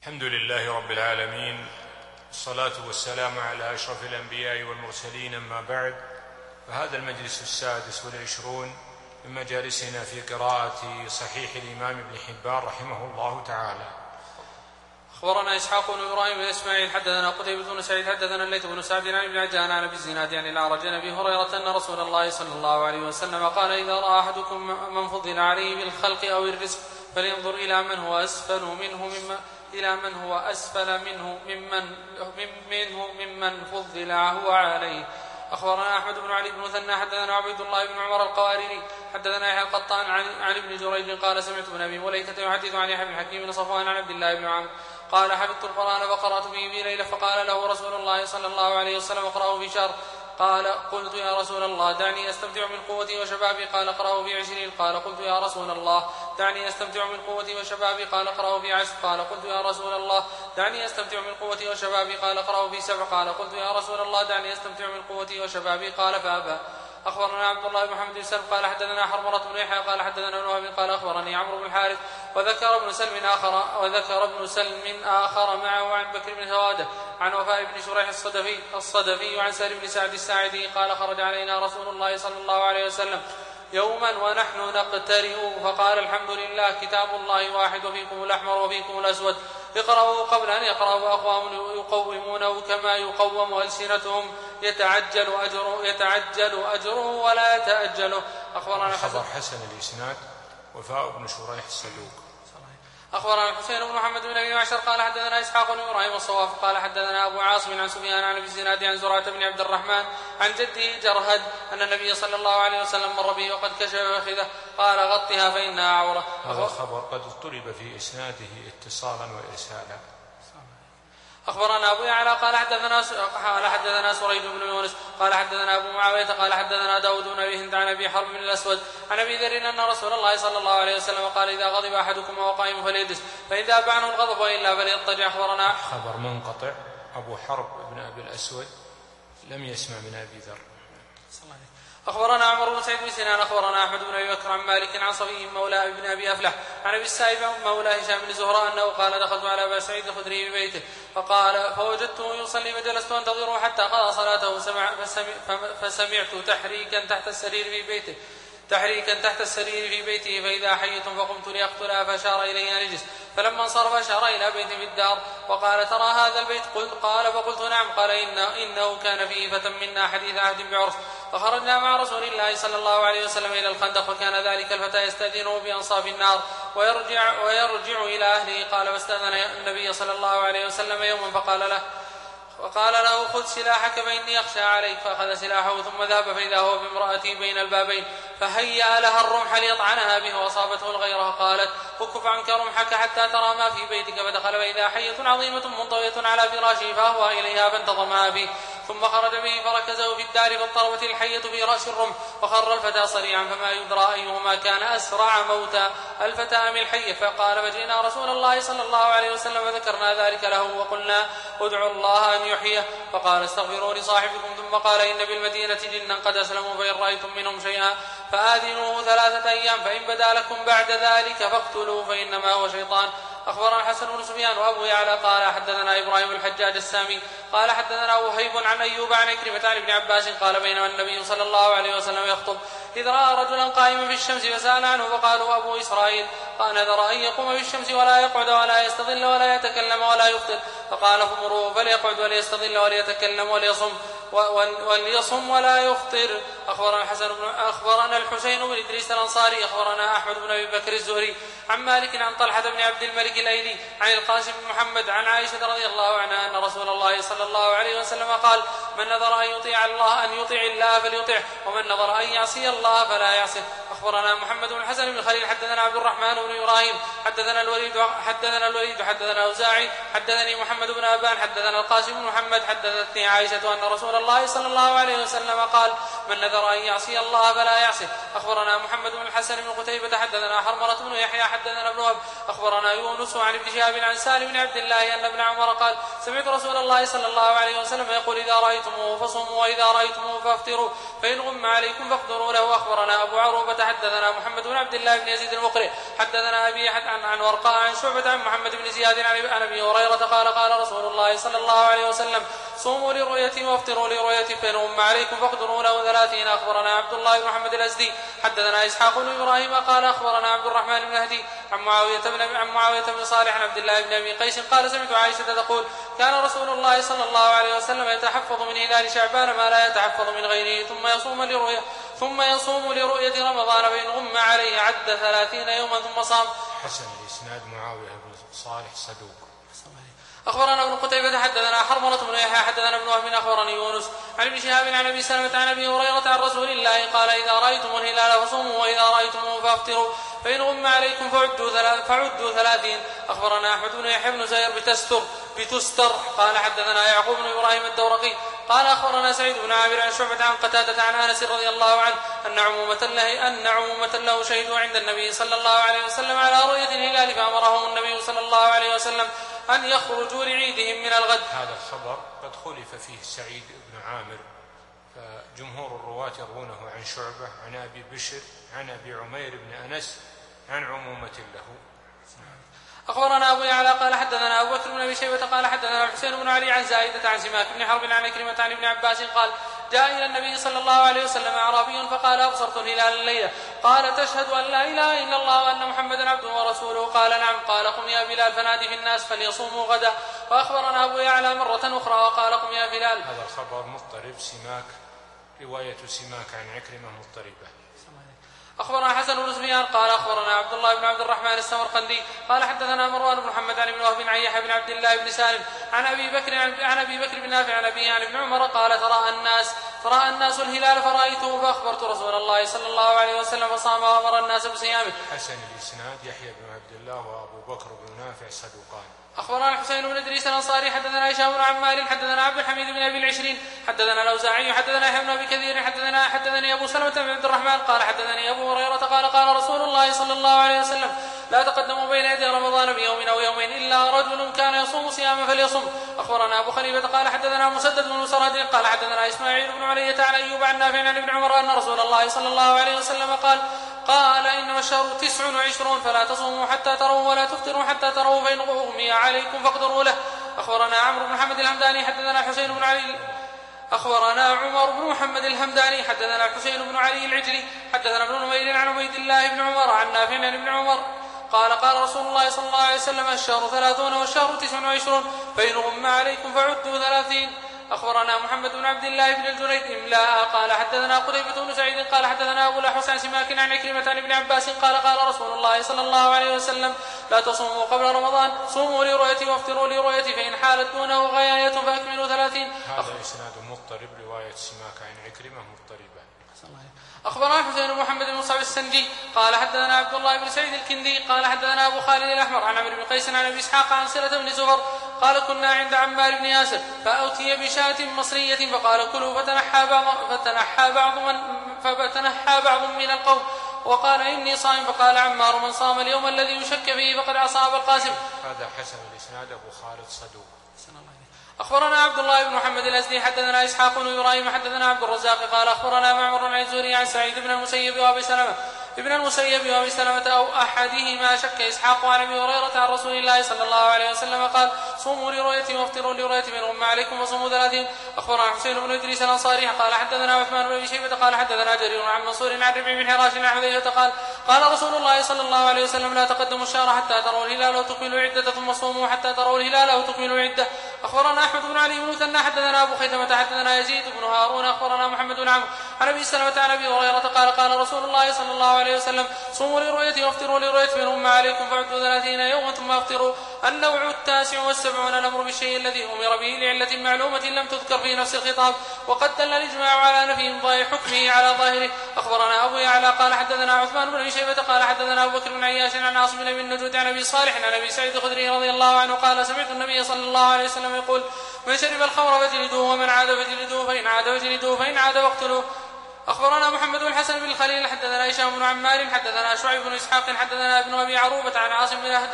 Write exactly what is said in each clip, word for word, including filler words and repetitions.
الحمد لله رب العالمين، الصلاة والسلام على أشرف الأنبياء والمرسلين، أما بعد، فهذا المجلس السادس والعشرون من مجالسنا في قراءة صحيح الإمام ابن حبان رحمه الله تعالى. أخبرنا إسحاق بن إبراهيم بن إسماعيل حدثنا قتيبة بن سعيد حدثنا الليث بن سعد عن ابن عجلان عن أبي الزناد عن الأعرج عن أبي هريرة أن رسول الله صلى الله عليه وسلم قال: إذا رأى أحدكم من فضل عليه بالخلق أو الرزق فلينظر إلى من هو أسفل منه مما إلى من هو أسفل منه ممن منه ممن فضل هو عليه. أخبرنا أحمد بن علي بن مثنى حدثنا عبيد الله بن عمر القواريري حدثنا يحيى القطان عن, عن ابن جريج قال: سمعت ابن أبي مليكة يحدث عن يحيى بن حكيم بن صفوان عن عبد الله بن عمرو قال: حفظت القرآن فقرأت فيه في ليلة، فقال له رسول الله صلى الله عليه وسلم: اقرأه في شهر. قال: قلت يا رسول الله دعني أستمتع من قوتي وشبابي. قال: اقرأه في عشرين. قال: قلت يا رسول الله دعني أستمتع من قوتي وشبابي. قال: اقرأه في عشر. قال: قلت يا رسول الله دعني أستمتع من قوتي وشبابي. قال: اقرأه في سبع. قال: قلت يا رسول الله دعني أستمتع من قوتي وشبابي. قال: فأبى. أخبرنا عبد الله بن محمد بن سلم قال حدثنا حرملة بن يحيى قال حدثنا ابن وهب قال أخبرني عمرو بن الحارث وذكر ابن سلم آخر وذكر ابن سلم آخر معه عن بكر بن سوادة عن وفاء بن شريح الصدفي الصدفي عن سالم بن سعد الساعدي قال: خرج علينا رسول الله صلى الله عليه وسلم يوما ونحن نقترئ فقال: الحمد لله، كتاب الله واحد، وفيكم الأحمر وفيكم الأسود، اقرأوا قبل أن يقرأوا أقوام يقومونه كما يقوم ألسنتهم، يتعجل أجره يتعجل أجره ولا يتأجله. أخبرنا خبر حسن الإسناد وفاء بن شريح الصدوق. أخبرنا الحسين بن محمد بن أبي معشر قال حدثنا إسحاق بن إبراهيم الصواف قال حدثنا أبو عاصم عن سفيان عن أبي الزناد عن زرعة بن عبد الرحمن عن جده جرهد أن النبي صلى الله عليه وسلم مر به وقد كشف فخذه قال: غطها فإنها عورة. هذا الخبر قد اضطرب في إسناده اتصالا وإرسالا. أخبرنا أبو يعلى قال حدثنا قال حدثنا سريج بن يونس قال حدثنا أبو معاوية قال حدثنا داود بن أبي هند عن أبي حرب بن الأسود عن أبي ذر أن رسول الله صلى الله عليه وسلم قال: إذا غضب أحدكم وهو قائم فليجلس، فإذا عنه الغضب وإلا فليضطجع. أخبرنا خبر منقطع. أبو حرب بن أبي الأسود لم يسمع من أبي ذر. أخبرنا عمر بن سعيد بن سنان أخبرنا أحمد بن أبي بكر عن مالك عن صفي مولى ابن أبي أفلح عن أبي السائب مولى هشام بن زهراء أنه قال: دخلت على أبي سعيد الخدري ببيته فقال فوجدته يصلي فجلست أنتظره حتى قضى صلاته فسمعت تحريكا تحت السرير في بيته تحريكا تحت السرير في بيته فإذا حية فقمت لأقتلها فأشار إلي أن أجلس، فلما انصرف أشار إلى بيت في الدار وقال: ترى هذا البيت؟ قلت قال فقلت نعم. قال: إنه, إنه كان فيه فتى منا حديث عهد بعرس، فخرجنا مع رسول الله صلى الله عليه وسلم إلى الخندق، وكان ذلك الفتى يستأذنه بأنصاف النار ويرجع, ويرجع إلى أهله. قال: فاستأذن النبي صلى الله عليه وسلم يوما فقال له وقال له: خذ سلاحك فإني أخشى عليك. فأخذ سلاحه ثم ذهب فإذا هو بامرأتي بين البابين فهيأ لها الرمح ليطعنها به وأصابته الغيرة. قالت: اكف عنك رمحك حتى ترى ما في بيتك. فدخل فإذا حية عظيمة منطوية على فراشه فأهوى إليها فانتظمها به، ثم خرج به فركزه في الدار فاضطربت الحية في رأس الرمح وخر الفتى صريعا، فما يدرى أيهما كان أسرع موتا، الفتى أم الحية. فقال: فجئنا رسول الله صلى الله عليه وسلم فذكرنا ذلك له وقلنا: ادعوا الله أن يحييه. فقال: استغفروا لصاحبكم. ثم قال: إن بالمدينة جنا قد أسلموا، فإن رأيتم منهم شيئا فآذنوه ثلاثة أيام، فإن بدا لكم بعد ذلك فاقتلوه فإنما هو شيطان. أخبرنا الحسن بن سفيان وأبو يعلى قال حدثنا إبراهيم الحجاج السامي قال حدثنا وهيب عن أيوب عن عكرمة عن ابن عباس قال: بينما النبي صلى الله عليه وسلم يخطب إذ رأى رجلا قائما في الشمس فسأل عنه فقالوا: أبو إسرائيل. قال: نذر أن يقوم في الشمس ولا يقعد ولا يستظل ولا يتكلم ولا يفطر. فقال: فمروه فليقعد وليستظل وليتكلم وليصم وليصم ولا يفطر. أخبرنا الحسن بن أخبرنا الحسين بن إدريس الأنصاري أخبرنا أحمد بن أبي بكر الزهري عن مالك عن طلحة بن عبد الملك الأيلي عن القاسم بن محمد عن عائشة رضي الله عنها أن رسول الله صلى الله عليه وسلم قال: من نذر أن يطيع الله أن يطيع الله فليطيعه، ومن نذر أن يعصي الله فلا يعصيه. أخبرنا محمد بن الحسن بن خليل حدثنا عبد الرحمن بن إبراهيم حدثنا الوليد حدثنا الوليد حدثنا أوزاعي حدثني محمد بن أبان حدثنا القاسم بن محمد حدثتني عائشة أن رسول الله صلى الله عليه وسلم قال: من نذر أن يعصي الله فلا يعصيه. أخبرنا محمد بن الحسن بن قتيبة حدثنا حرملة بن يحيى حدثنا ابن وهب أخبرنا يونس عن ابن شهاب عن سالم بن عبد الله أن ابن عمر قال: سمعت رسول الله صلى الله عليه وسلم يقول إذا رأيتموه فصوموا وإذا رأيتموه فافطروا فإن غم عليكم فاقدروا له. أخبرنا أبو عروبة حدثنا محمد بن عبد الله بن يزيد المقرئ حدثنا أبي عن عن ورقاء عن شعبة عن محمد بن زياد عن أبي هريرة قال قال رسول الله صلى الله عليه وسلم صوموا لرؤيتي وافطروا لرؤيتي فإن غم عليكم فاقدروا له ثلاثين. أخبرنا عبد الله بن محمد الأزدي حدثنا إسحاق بن إبراهيم قال أخبرنا عبد الرحمن بن هدي عن معاوية بن عن معاوية بن صالح عن عبد الله بن أبي قيس قال سمعت عائشة تقول كان رسول الله صلى الله عليه وسلم يتحفظ من هلال شعبان ما لا يتحفظ من غيره ثم يصوم لرؤية ثم يصوم لرؤية رمضان فإن غم عليه عد ثلاثين يوما ثم صام. حسن الإسناد. معاوية بن صالح صدوق. أخبرنا ابن قتيبة حدثنا حرملة بن يحيى حدثنا ابن وهب أخبرني يونس عن ابن شهاب عن أبي سلمة عن أبي هريرة عن رسول الله قال إذا رأيتم الهلال فصوموا وإذا رأيتموه فافطروا فإن غم عليكم فعدوا, ثلاث فعدوا ثلاثين. أخبرنا أحمد بن يحيى بن زهير بتستر بتستر قال حدثنا يعقوب بن إبراهيم الدورقي قال أخبرنا سعيد بن عامر عن شعبة عن قتادة عن أنس رضي الله عنه أن عمومة له أن عمومة له شهدوا عند النبي صلى الله عليه وسلم على رؤية الهلال فأمرهم النبي صلى الله عليه وسلم أن يخرجوا لعيدهم من الغد. هذا الخبر قد خلف فيه سعيد بن عامر فجمهور الرواة يروونه عن شعبة عن أبي بشر عن أبي عمير بن أنس عن عمومة له. أخبرنا أبو يعلى قال حدثنا أبو بكر بن أبي شيبة قال حدثنا الحسين بن علي عن زائدة عن سماك بن حرب عن كلمة عن ابن عباس قال جاء إلى النبي صلى الله عليه وسلم أعرابي فقال أبصرت الهلال الليلة قال تشهد أن لا إله إلا الله وأن محمدا عبده ورسوله قال نعم قال قم يا بلال فنادي في الناس فليصوموا غدا. وأخبرنا أبو يعلى مرة أخرى وقال قم يا بلال. هذا الخبر مضطرب. سماك رواية سماك عن عكرمة مضطربة. أخبرنا حسن بن سفيان قال أخبرنا عبد الله بن عبد الرحمن السمرقندي قال حدثنا مروان بن محمد عن ابن وهب عن يحيى بن عبد الله بن سالم عن أبي بكر عن أبي بكر بن نافع عن أبيه عن ابن عمر قال ترى الناس ترى الناس الهلال فرأيته فأخبرت رسول الله صلى الله عليه وسلم فصام وأمر الناس بصيامه. حسن الإسناد. يحيى بن عبد الله وأبو بكر بن نافع صدوقان. أخبرنا الحسين بن إدريس الأنصاري حدثنا هشام بن عمار حدثنا عبد الحميد بن أبي العشرين حدثنا الأوزاعي حدثنا يحيى بن أبي كثير حدثنا حدثني أبو سلمة بن عبد الرحمن قال حدثني أبو هريرة قال قال رسول الله صلى الله عليه وسلم لا تقدموا بين يدي رمضان بيوم أو يومين إلا رجل كان يصوم صياما فليصم. أخبرنا أبو خليفة قال حدثنا مسدد بن سراد قال حدثنا إسماعيل بن علية عن أيوب عن نافع عن ابن عمر أن رسول الله صلى الله عليه وسلم قال قال إنما الشهر تسع وعشرون فلا تصوموا حتى تروا ولا تفطروا حتى تروا فإن أغمي عليكم فاقدروا له. أخبرنا عمرو بن محمد الهمداني حدثنا حسين بن علي أخبرنا عمر بن محمد الهمداني حدثنا حسين بن علي العجلي حدثنا ابن نمير عن عبيد الله بن عمر عن نافع عن ابن عمر قال قال رسول الله صلى الله عليه وسلم الشهر ثلاثون والشهر تسع وعشرون فإن غم عليكم فعدوا ثلاثين. أخبرنا محمد بن عبد الله بن الجنيد إملاء قال حدثنا قتيبة بن سعيد قال حدثنا أبو الأحوص عن سماك عن عكرمة عن ابن عباس قال قال رسول الله صلى الله عليه وسلم لا تصوموا قبل رمضان صوموا لرؤيتي وافطروا لرؤيتي فإن حالت دونه غاية فأكملوا ثلاثين. هذا إسناد مضطرب. رواية سماك عن عكرمة مضطربة. أخبرنا حسين بن محمد بن مصعب السنجي قال حدثنا عبد الله بن سعيد الكندي قال حدثنا أبو خالد الأحمر عن عمرو بن قيس عن أبي إسحاق عن صلة بن زفر قال كنا عند عمار بن ياسر فأوتي بشاة مصرية فقال كلوا فتنحى بعض فتنحى بعض من فتنحى بعض من القوم وقال إني صائم فقال عمار من صام اليوم الذي يشك فيه فقد أصاب القاسم. هذا حسن الإسناد. أبو خالد صدوق. أخبرنا عبد الله بن محمد الأزدي حدثنا إسحاق بن إبراهيم حدثنا عبد الرزاق قال أخبرنا معمر عن الزهري عن سعيد بن المسيب وأبي سلمة ابن المسيب وأبي سلمة أو أحدهما شك إسحاق عن أبي هريرة عن رسول الله صلى الله عليه وسلم قال صوموا لرؤيتي وافطروا لرؤيتي فإن غم عليكم وصوموا ثلاثين. أخبرنا حسين بن إدريس الأنصاري قال حدثنا عثمان بن أبي شيبة قال حدثنا جرير عن منصور عن ربيع بن حراش عن حذيفة قال قال رسول الله صلى الله عليه وسلم لا تقدموا الشهر حتى تروا الهلال وتكملوا عدة ثم صوموا حتى تروا الهلال وتكملوا عدة. أخبرنا أحمد بن علي بن مثنى حدثنا أبو خيثمة حدثنا يزيد بن هارون أخبرنا محمد بن عمرو عن أبي سلمة عن أبي هريرة قال قال رسول الله صلى الله عليه وسلم صوموا لرؤيتي وافطروا لرؤيتي فإن غم عليكم فعدوا ثلاثين يوما ثم افطروا. النوع التاسع والسبعون الأمر بالشيء الذي أمر به لعلة معلومة لم تذكر في نفس الخطاب وقد دل الإجماع على نفي ظاهر حكمه على ظاهره. أخبرنا أبو يعلى قال حدثنا عثمان بن أبي شيبة قال حدثنا أبو بكر بن عياش عن عاصم بن النجود عن أبي صالح عن أبي سعيد الخدري رضي الله عنه قال سمعت النبي صلى الله عليه وسلم يقول من شرب الخمر فجلدوه ومن عاد فجلدوه فإن عاد فجلدوه فإن عاد فاقتلوه. أخبرنا محمد بن الحسن بن الخليل حدثنا هشام بن عمار حدثنا شعيب بن إسحاق حدثنا ابن أبي عروبة عن عاصم بن أهدلة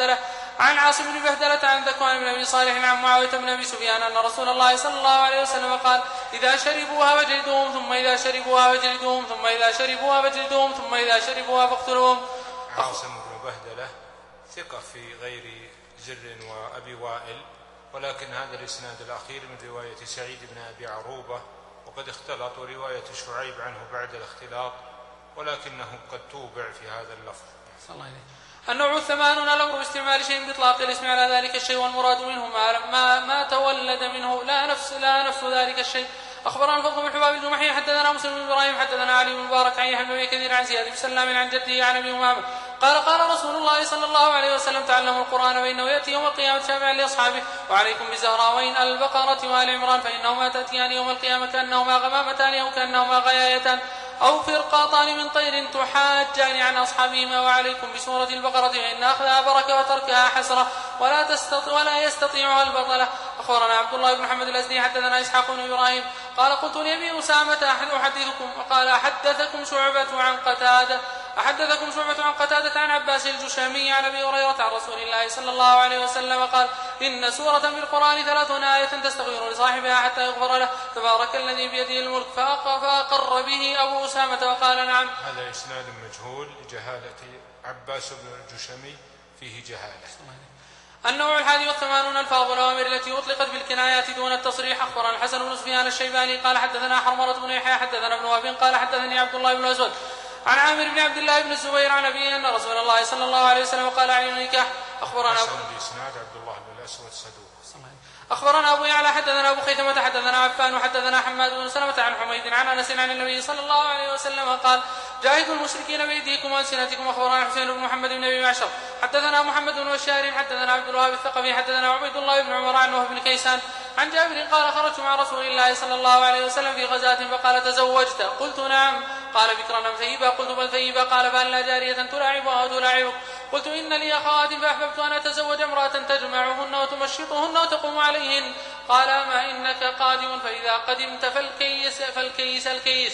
عن عاصم بن بهدلة عن ذكوان بن أبي صالح عن معاوية بن أبي سفيان أن رسول الله صلى الله عليه وسلم قال إذا شربوها فاجلدوهم ثم إذا شربوها فاجلدوهم ثم إذا شربوها فاجلدوهم ثم إذا شربوها فاقتلوهم. عاصم بن بهدلة ثقة في غير زر وأبي وائل، ولكن هذا الإسناد الأخير من رواية سعيد بن أبي عروبة، وقد اختلط رواية شعيب عنه بعد الاختلاط، ولكنه قد توبع في هذا اللفظ. صلى الله عليه. النوع الثمانون الأمر باستعمال شيء بإطلاق الاسم على ذلك الشيء، والمراد منه ما, ما, ما تولد منه لا نفس, لا نفس ذلك الشيء. أخبرنا الفضل بن حباب الجمحي حدثنا مسلم بن إبراهيم حدثنا علي بن مبارك عن يحيى بن أبي كثير عن زياد بن سلام عن جده عن أبي أمامة قال قال رسول الله صلى الله عليه وسلم تعلموا القرآن فإنه يأتي يوم القيامة شافعا لأصحابه، وعليكم بزهراوين البقرة وآل عمران فإنهما تأتيان يوم القيامة كأنهما غمامتان أو كأنهما غيايتان أو فرقاطان من طير تحاجان عن أصحابهما، وعليكم بسورة البقرة فإن أخذها بركة وتركها حسرة ولا, تستطيع ولا يستطيعها البطلة. أخبرنا عبد الله بن محمد الأزدي حدثنا إسحاق بن إبراهيم قال قلت لأبي أسامة أحدثكم قال أحدثكم شعبة عن قتادة أحدثكم شعبة عن قتادة عن عباس الجشامي عن أبي هريرة عن رسول الله صلى الله عليه وسلم قال إن سورة في القرآن ثلاثون آية تستغفر لصاحبها حتى يغفر له، تبارك الذي بيده الملك، فأقر به أبو أسامة وقال نعم. هذا إسناد مجهول لجهالة عباس بن الجشامي، فيه جهالة. النوع الحادي والثمانون الفاظ الأوامر التي أطلقت بالكنايات دون التصريح. أخبرنا الحسن بن سفيان الشيباني قال حدثنا حرمرة بن يحيى حدثنا ابن وهب قال حدثني عبد الله بن أسود عن عامر بن عبد الله بن الزبير عن أبيه أن رسول الله صلى الله عليه وسلم قال عن النكاح. أخبرنا حسن الإسناد عبد الله بن الأسود صدوق. أخبرنا أبو يعلى حدثنا أبو خيثمة حدثنا عفان وحدثنا حماد بن سلمة عن حميد عن أنس عن النبي صلى الله عليه وسلم قال جاهدوا المشركين بأيديكم وألسنتكم. أخبرنا حسين بن محمد بن أبي معشر حدثنا محمد بن بشار حدثنا عبد الوهاب الثقفي حدثنا عبيد الله بن عمر عن وهب بن كيسان عن جابر قال خرجت مع رسول الله صلى الله عليه وسلم في غزاة فقال تزوجت؟ قلت نعم. قال بكرا أم ثيبا؟ قلت بل ثيبا. قال فهل لا جارية تلاعبها وتلاعبك؟ قلت إن لي أخوات فأحببت أن أتزوج امرأة تجمعهن وتمشطهن وتقوم عليهن. قال ما إنك قادم فإذا قدمت فالكيس فالكيس الكيس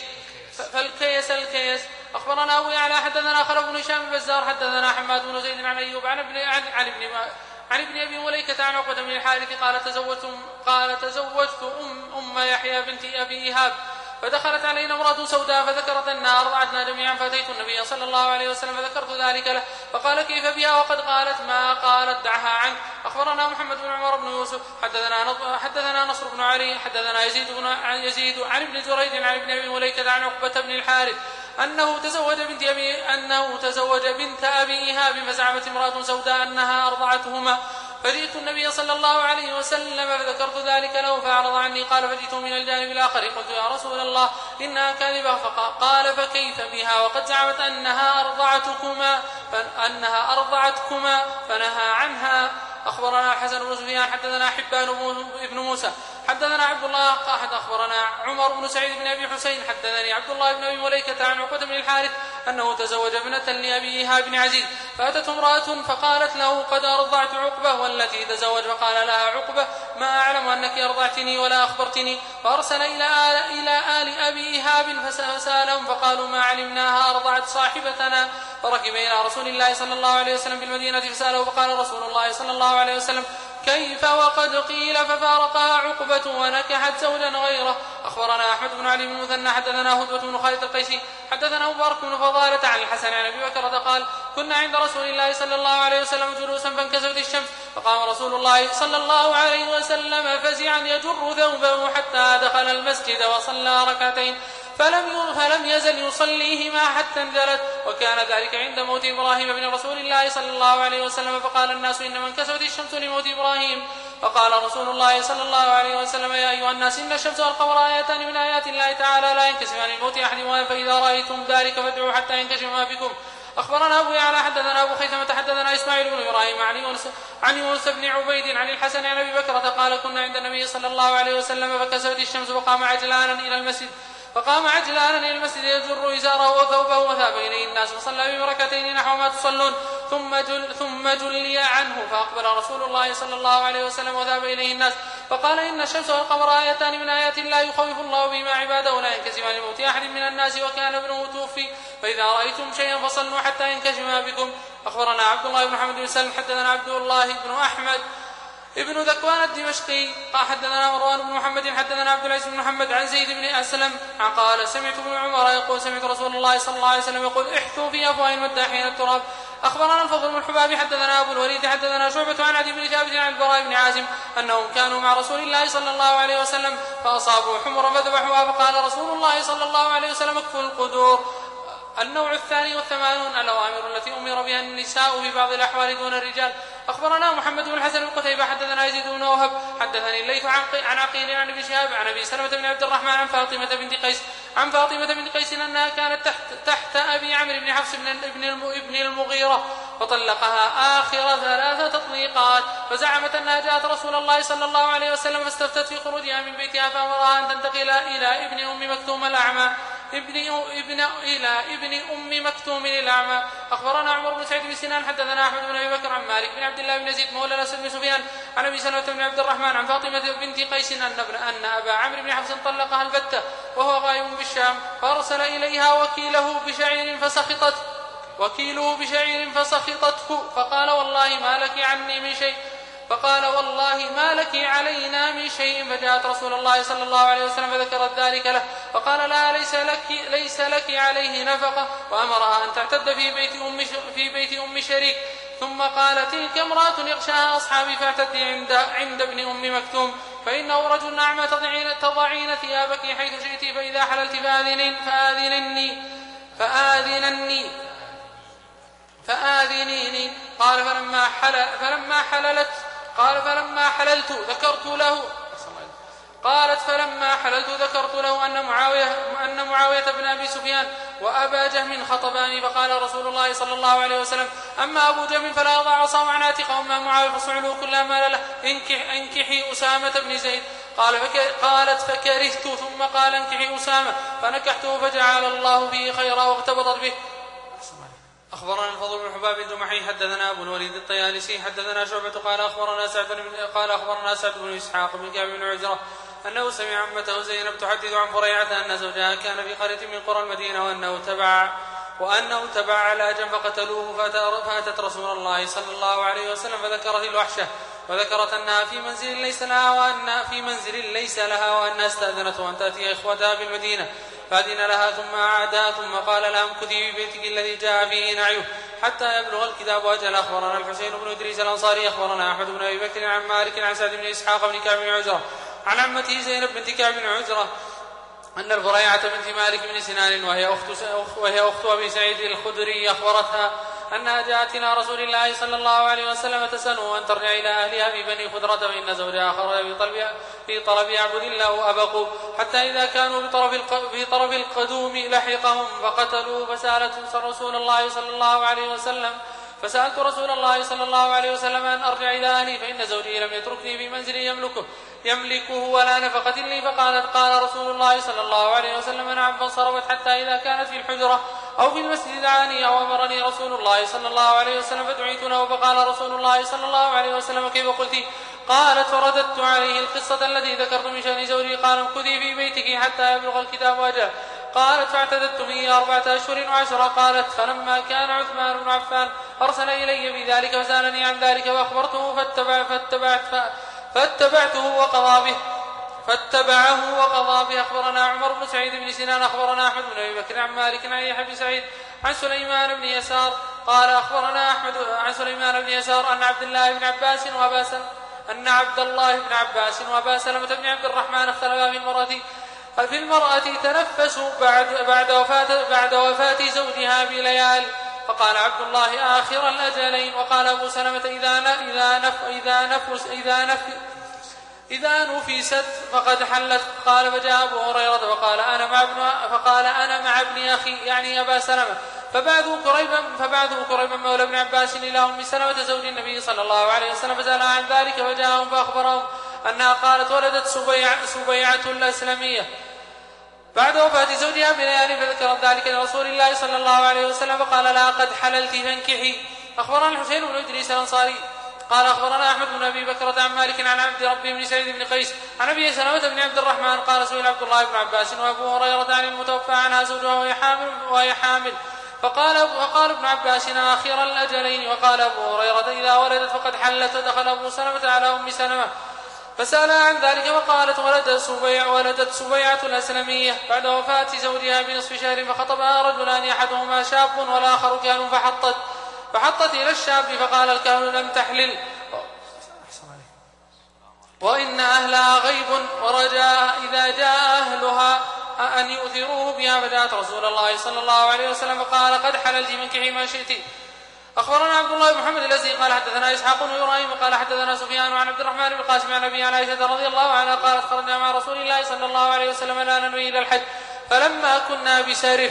فالكيس الكيس. أخبرنا أبو يعلى حدثنا خلف بن هشام البزار حدثنا حماد بن زيد عن أيوب عن ابن عن, عن ابن عن ابن أبي مليكة عن عقبة بن الحارث قال تزوجت قال تزوجت أم أم يحيى بنت أبي إيهاب فدخلت علينا امرأة سوداء فذكرت أنها أرضعتنا جميعا فأتيت النبي صلى الله عليه وسلم فذكرت ذلك له فقال كيف بها وقد قالت ما قالت دعها عنك. أخبرنا محمد بن عمر بن يوسف حدثنا حدثنا نصر بن علي حدثنا يزيد بن يزيد عن ابن جريج عن ابن أبي مليكة عن عقبة بن الحارث أنه تزوج بنت أبي أنه تزوج بنت أبي إيهاب فزعمت امرأة سوداء أنها أرضعتهما فجئت النبي صلى الله عليه وسلم فذكرت ذلك له فأعرض عني. قال فجئت من الجانب الآخر قلت يا رسول الله إنها كاذبة. فقال فكيف بها وقد زعمت أنها أرضعتكما فأنها أرضعتكما فنهى عنها. أخبرنا الحسن بن سفيان حدثنا حبان بن موسى حدثنا عبد الله قاحد أخبرنا عمر بن سعيد بن أبي حسين حدثني عبد الله بن أبي مليكة عن عقبة بن الحارث أنه تزوج ابنة لأبي إيهاب بن عزيز فأتت امرأة فقالت له قد أرضعت عقبة والتي تزوج فقال لها عقبة ما أعلم أنك أرضعتني ولا أخبرتني. فأرسل إلى آل, إلى آل أبي إيهاب فسألهم فقالوا ما علمناها أرضعت صاحبتنا. فركب إلى رسول الله صلى الله عليه وسلم بالمدينة فسأله فقال رسول الله صلى الله عليه وسلم كيف وقد قيل ففارقها عقبة ونكحت زوجا غيره. أخبرنا أحمد بن علي بن المثنى حدثنا هدبة بن خالد القيسي حدثنا مبارك بن فضالة عن الحسن عن أبي بكر قال كنا عند رسول الله صلى الله عليه وسلم جلوسا فانكسفت الشمس فقام رسول الله صلى الله عليه وسلم فزعا يجر ثوبه حتى دخل المسجد وصلى ركعتين فلم فلم يزل يصليهما حتى انجلت. وكان ذلك عند موت إبراهيم بن رسول الله صلى الله عليه وسلم فقال الناس إنما انكسفت الشمس لموت إبراهيم. فقال رسول الله صلى الله عليه وسلم يا أيها الناس إن الشمس والقمر آياتان من آيات الله تعالى لا ينكسفان لموت أحدهما فإذا رأيتم ذلك فادعوا حتى ينكشفا بكم. أخبرنا أبو يعلى حدثنا أبو خيثمة حدثنا إسماعيل بن إبراهيم عن يونس عن يونس بن عبيد عن الحسن عن أبي بكر قال كنا عند النبي صلى الله عليه وسلم فكسفت الشمس وقام عجلانا إلى المسجد فقام عجلانا إلى المسجد يجر إزاره وثوبه وذهب إليه الناس وصلى بركعتين نحو ما تصلون ثم جل ثم جلي عنه فأقبل رسول الله صلى الله عليه وسلم وذهب إليه الناس فقال إن الشمس والقمر آيتان من آيات الله يخوف الله بما عباده لا ينكسفان لموت أحد من الناس وكان ابنه توفي فإذا رأيتم شيئا فصلوا حتى ينكشف بكم. أخبرنا عبد الله بن محمد بن سلم حدثنا عبد الله بن أحمد ابن ذكوان الدمشقي قال حدثنا مروان بن محمد حدثنا عبد العزيز بن محمد عن زيد بن أسلم قال سمعت ابن عمر يقول سمعت رسول الله صلى الله عليه وسلم يقول احثوا في أفواه المداحين التراب. أخبرنا الفضل بن الحباب حدثنا أبو الوليد حدثنا شعبة عن عدي بن ثابت عن البراء بن عازم أنهم كانوا مع رسول الله صلى الله عليه وسلم فأصابوا حمرا فذبحوها فقال رسول الله صلى الله عليه وسلم اكفوا القدور. النوع الثاني والثمانون الأوامر التي أمر بها النساء في بعض الأحوال دون الرجال. أخبرنا محمد بن الحسن بن قتيبة حدثنا يزيد بن وهب حدثني الليث عن عقيل عن ابن شهاب عن أبي سلمة بن عبد الرحمن عن فاطمة بنت قيس عن فاطمة بنت قيس أنها كانت تحت, تحت أبي عمرو بن حفص بن ابن المغيرة فطلقها آخر ثلاث تطليقات فزعمت أنها جاءت رسول الله صلى الله عليه وسلم فاستفتت في خروجها من بيتها فأمرها أن تنتقل إلى ابن أم مكتوم الأعمى ابن ابن إلى ابن أم مكتوم الأعمى. أخبرنا عمر بن سعيد بن سنان حدثنا أحمد بن أبي بكر عن مالك بن عبد الله بن يزيد مولى الأسود بن سفيان عن أبي سلمة بن عبد الرحمن عن فاطمة بنت قيس أن أن أبا عمرو بن حفص طلقها البتة وهو غائب بالشام فأرسل إليها وكيله بشعير فسخطت وكيله بشعير فسخطته فقال والله ما لك عني من شيء فقال والله ما لك علينا من شيء فجاءت رسول الله صلى الله عليه وسلم فذكرت ذلك له فقال لا ليس لك, ليس لك عليه نفقة وأمرها أن تعتد في بيت أم, في بيت أم شريك ثم قال تلك امرأة يغشاها أصحابي فاعتدي عند, عند ابن أم مكتوم فإنه رجل أعمى تضعين, تضعين ثيابك حيث شئت فإذا حللت فآذنين فآذنني فآذنني فآذنيني قال فلما, حل فلما حللت قال فلما حللت ذكرت له قالت فلما حللت ذكرت له أن معاوية, أن معاوية بن أبي سفيان وأبا جهم خطباني فقال رسول الله صلى الله عليه وسلم أما أبو جهم فلا يضع عصاه عن عاتقه وأما معاوية فصعلوا كل مال له انكح انكحي أسامة بن زيد قال فك قالت فكرهت ثم قال انكحي أسامة فنكحته فجعل الله فيه خيرا واغتبطت به. أخبرنا الفضل بن حباب الجمحي حدثنا أبو الوليد الطيالسي حدثنا شعبة قال أخبرنا سعد بن قال أخبرنا سعد بن إسحاق بن كعب بن عجرة أنه سمع عمته زينب تحدث عن فريعة أن زوجها كان في قرية من قرى المدينة وأنه تبع وأنه تبع علاجا فقتلوه فأتت رسول الله صلى الله عليه وسلم فذكرت الوحشة وذكرت أنها في منزل ليس لها وأن في منزل ليس لها وأنها استأذنته أن تأتي إخوتها بالمدينة فأذن لها ثم أعادها ثم قال لها امكثي في بيتك الذي جاء فيه نعيه حتى يبلغ الكتاب أجل. أخبرنا الحسين بن إدريس الأنصاري أخبرنا أحمد بن أبي بكر عن مالك عن سعد بن إسحاق بن كعب بن عجرة عن عمته زينب بنت كعب بن عجرة أن الفريعة بنت مالك بن سنان وهي أخت, وهي أخت أبي سعيد الخدري أخبرتها أنها جاءت إلى رسول الله صلى الله عليه وسلم تسأله أن ترجع إلى أهلها في بني خدرة فإن زوجها خرج في طلب في طلب يعبد الله أبقوا حتى إذا كانوا بطرف في طرف القدوم لحقهم فقتلوا فسألت رسول الله صلى الله عليه وسلم فسألت رسول الله صلى الله عليه وسلم أن أرجع إلى أهلي فإن زوجي لم يتركني في منزل يملكه يملكه ولا نفقة لي فقالت قال رسول الله صلى الله عليه وسلم نعم فانصرفت حتى إذا كانت في الحجرة أو في المسجد دعاني أو أمرني رسول الله صلى الله عليه وسلم فدعيت له فقال رسول الله صلى الله عليه وسلم كيف قلت قالت فرددت عليه القصة التي ذكرت من شأن زوجي قال امكثي في بيتك حتى يبلغ الكتاب أجله قالت فاعتددت فيه أربعة أشهر وعشرة قالت فلما كان عثمان بن عفان أرسل إلي بذلك فسألني عن ذلك فأخبرته فاتبع فاتبعت فاتبعته وقضى به فاتبعه وقضى به. أخبرنا عمر بن سعيد بن سنان أخبرنا أحمد بن أبي بكر عن مالك عن يحيى بن سعيد عن سليمان بن يسار قال أخبرنا أحمد عن سليمان بن يسار أن عبد الله بن عباس وأبا سلمة أن عبد الله بن عباس وأبا سلمة بن عبد الرحمن اختلفا في المرأة في المرأة تنفسوا بعد بعد وفاة بعد وفاة زوجها بليال فقال عبد الله آخر الأجلين وقال أبو سلمة إذا إذا نف إذا نفس إذا نف إذا نفست فقد حلت. قال فجاء أبو هريرة فقال أنا مع ابن فقال أنا مع ابن أخي يعني أبا سلمة فبعثوا كريبا فبعثوا كريبا مولى ابن عباس إلى أم سلمة زوج النبي صلى الله عليه وسلم فسألها عن ذلك فجاءهم فأخبرهم أنها قالت ولدت سبيع سبيعة الأسلمية بعد وفاة زوجها بليالي فذكرت ذلك لرسول الله صلى الله عليه وسلم فقال لا قد حللت فانكحي. أخبرنا الحسين بن إدريس الأنصاري قال أخبرنا أحمد بن أبي بكرة عن مالك عن عبد ربه بن سعيد بن قيس عن أبي سلمة بن عبد الرحمن قال سئل عبد الله بن عباس وأبو هريرة عن المتوفى عنها زوجها وهي حامل, وهي حامل فقال, فقال ابن عباس آخر الأجلين. وقال أبو هريرة إذا ولدت فقد حلت. ودخل أبو سلمة على أم سلمة فسألها عن ذلك فقالت ولدت سبيع ولدت سبيعة الأسلمية بعد وفاة زوجها بنصف شهر. فخطبها رجلان أحدهما شاب والآخر كان فحطت فحطت إلى الشاب فقال الكهن لم تحلل وإن أهلها غيب ورجاء إذا جاء أهلها أن يؤثروه بها. فدعت رسول الله صلى الله عليه وسلم فقال قد حللت منكحي ما شئت. أخبرنا عبد الله بن محمد الذي قال حدثنا إسحاق بن إبراهيم قال حدثنا سفيان عن عبد الرحمن بن القاسم عن أبي عائشة رضي الله عنها قالت خرجنا مع رسول الله صلى الله عليه وسلم لا ننوي إلى الحج فلما كنا بسرف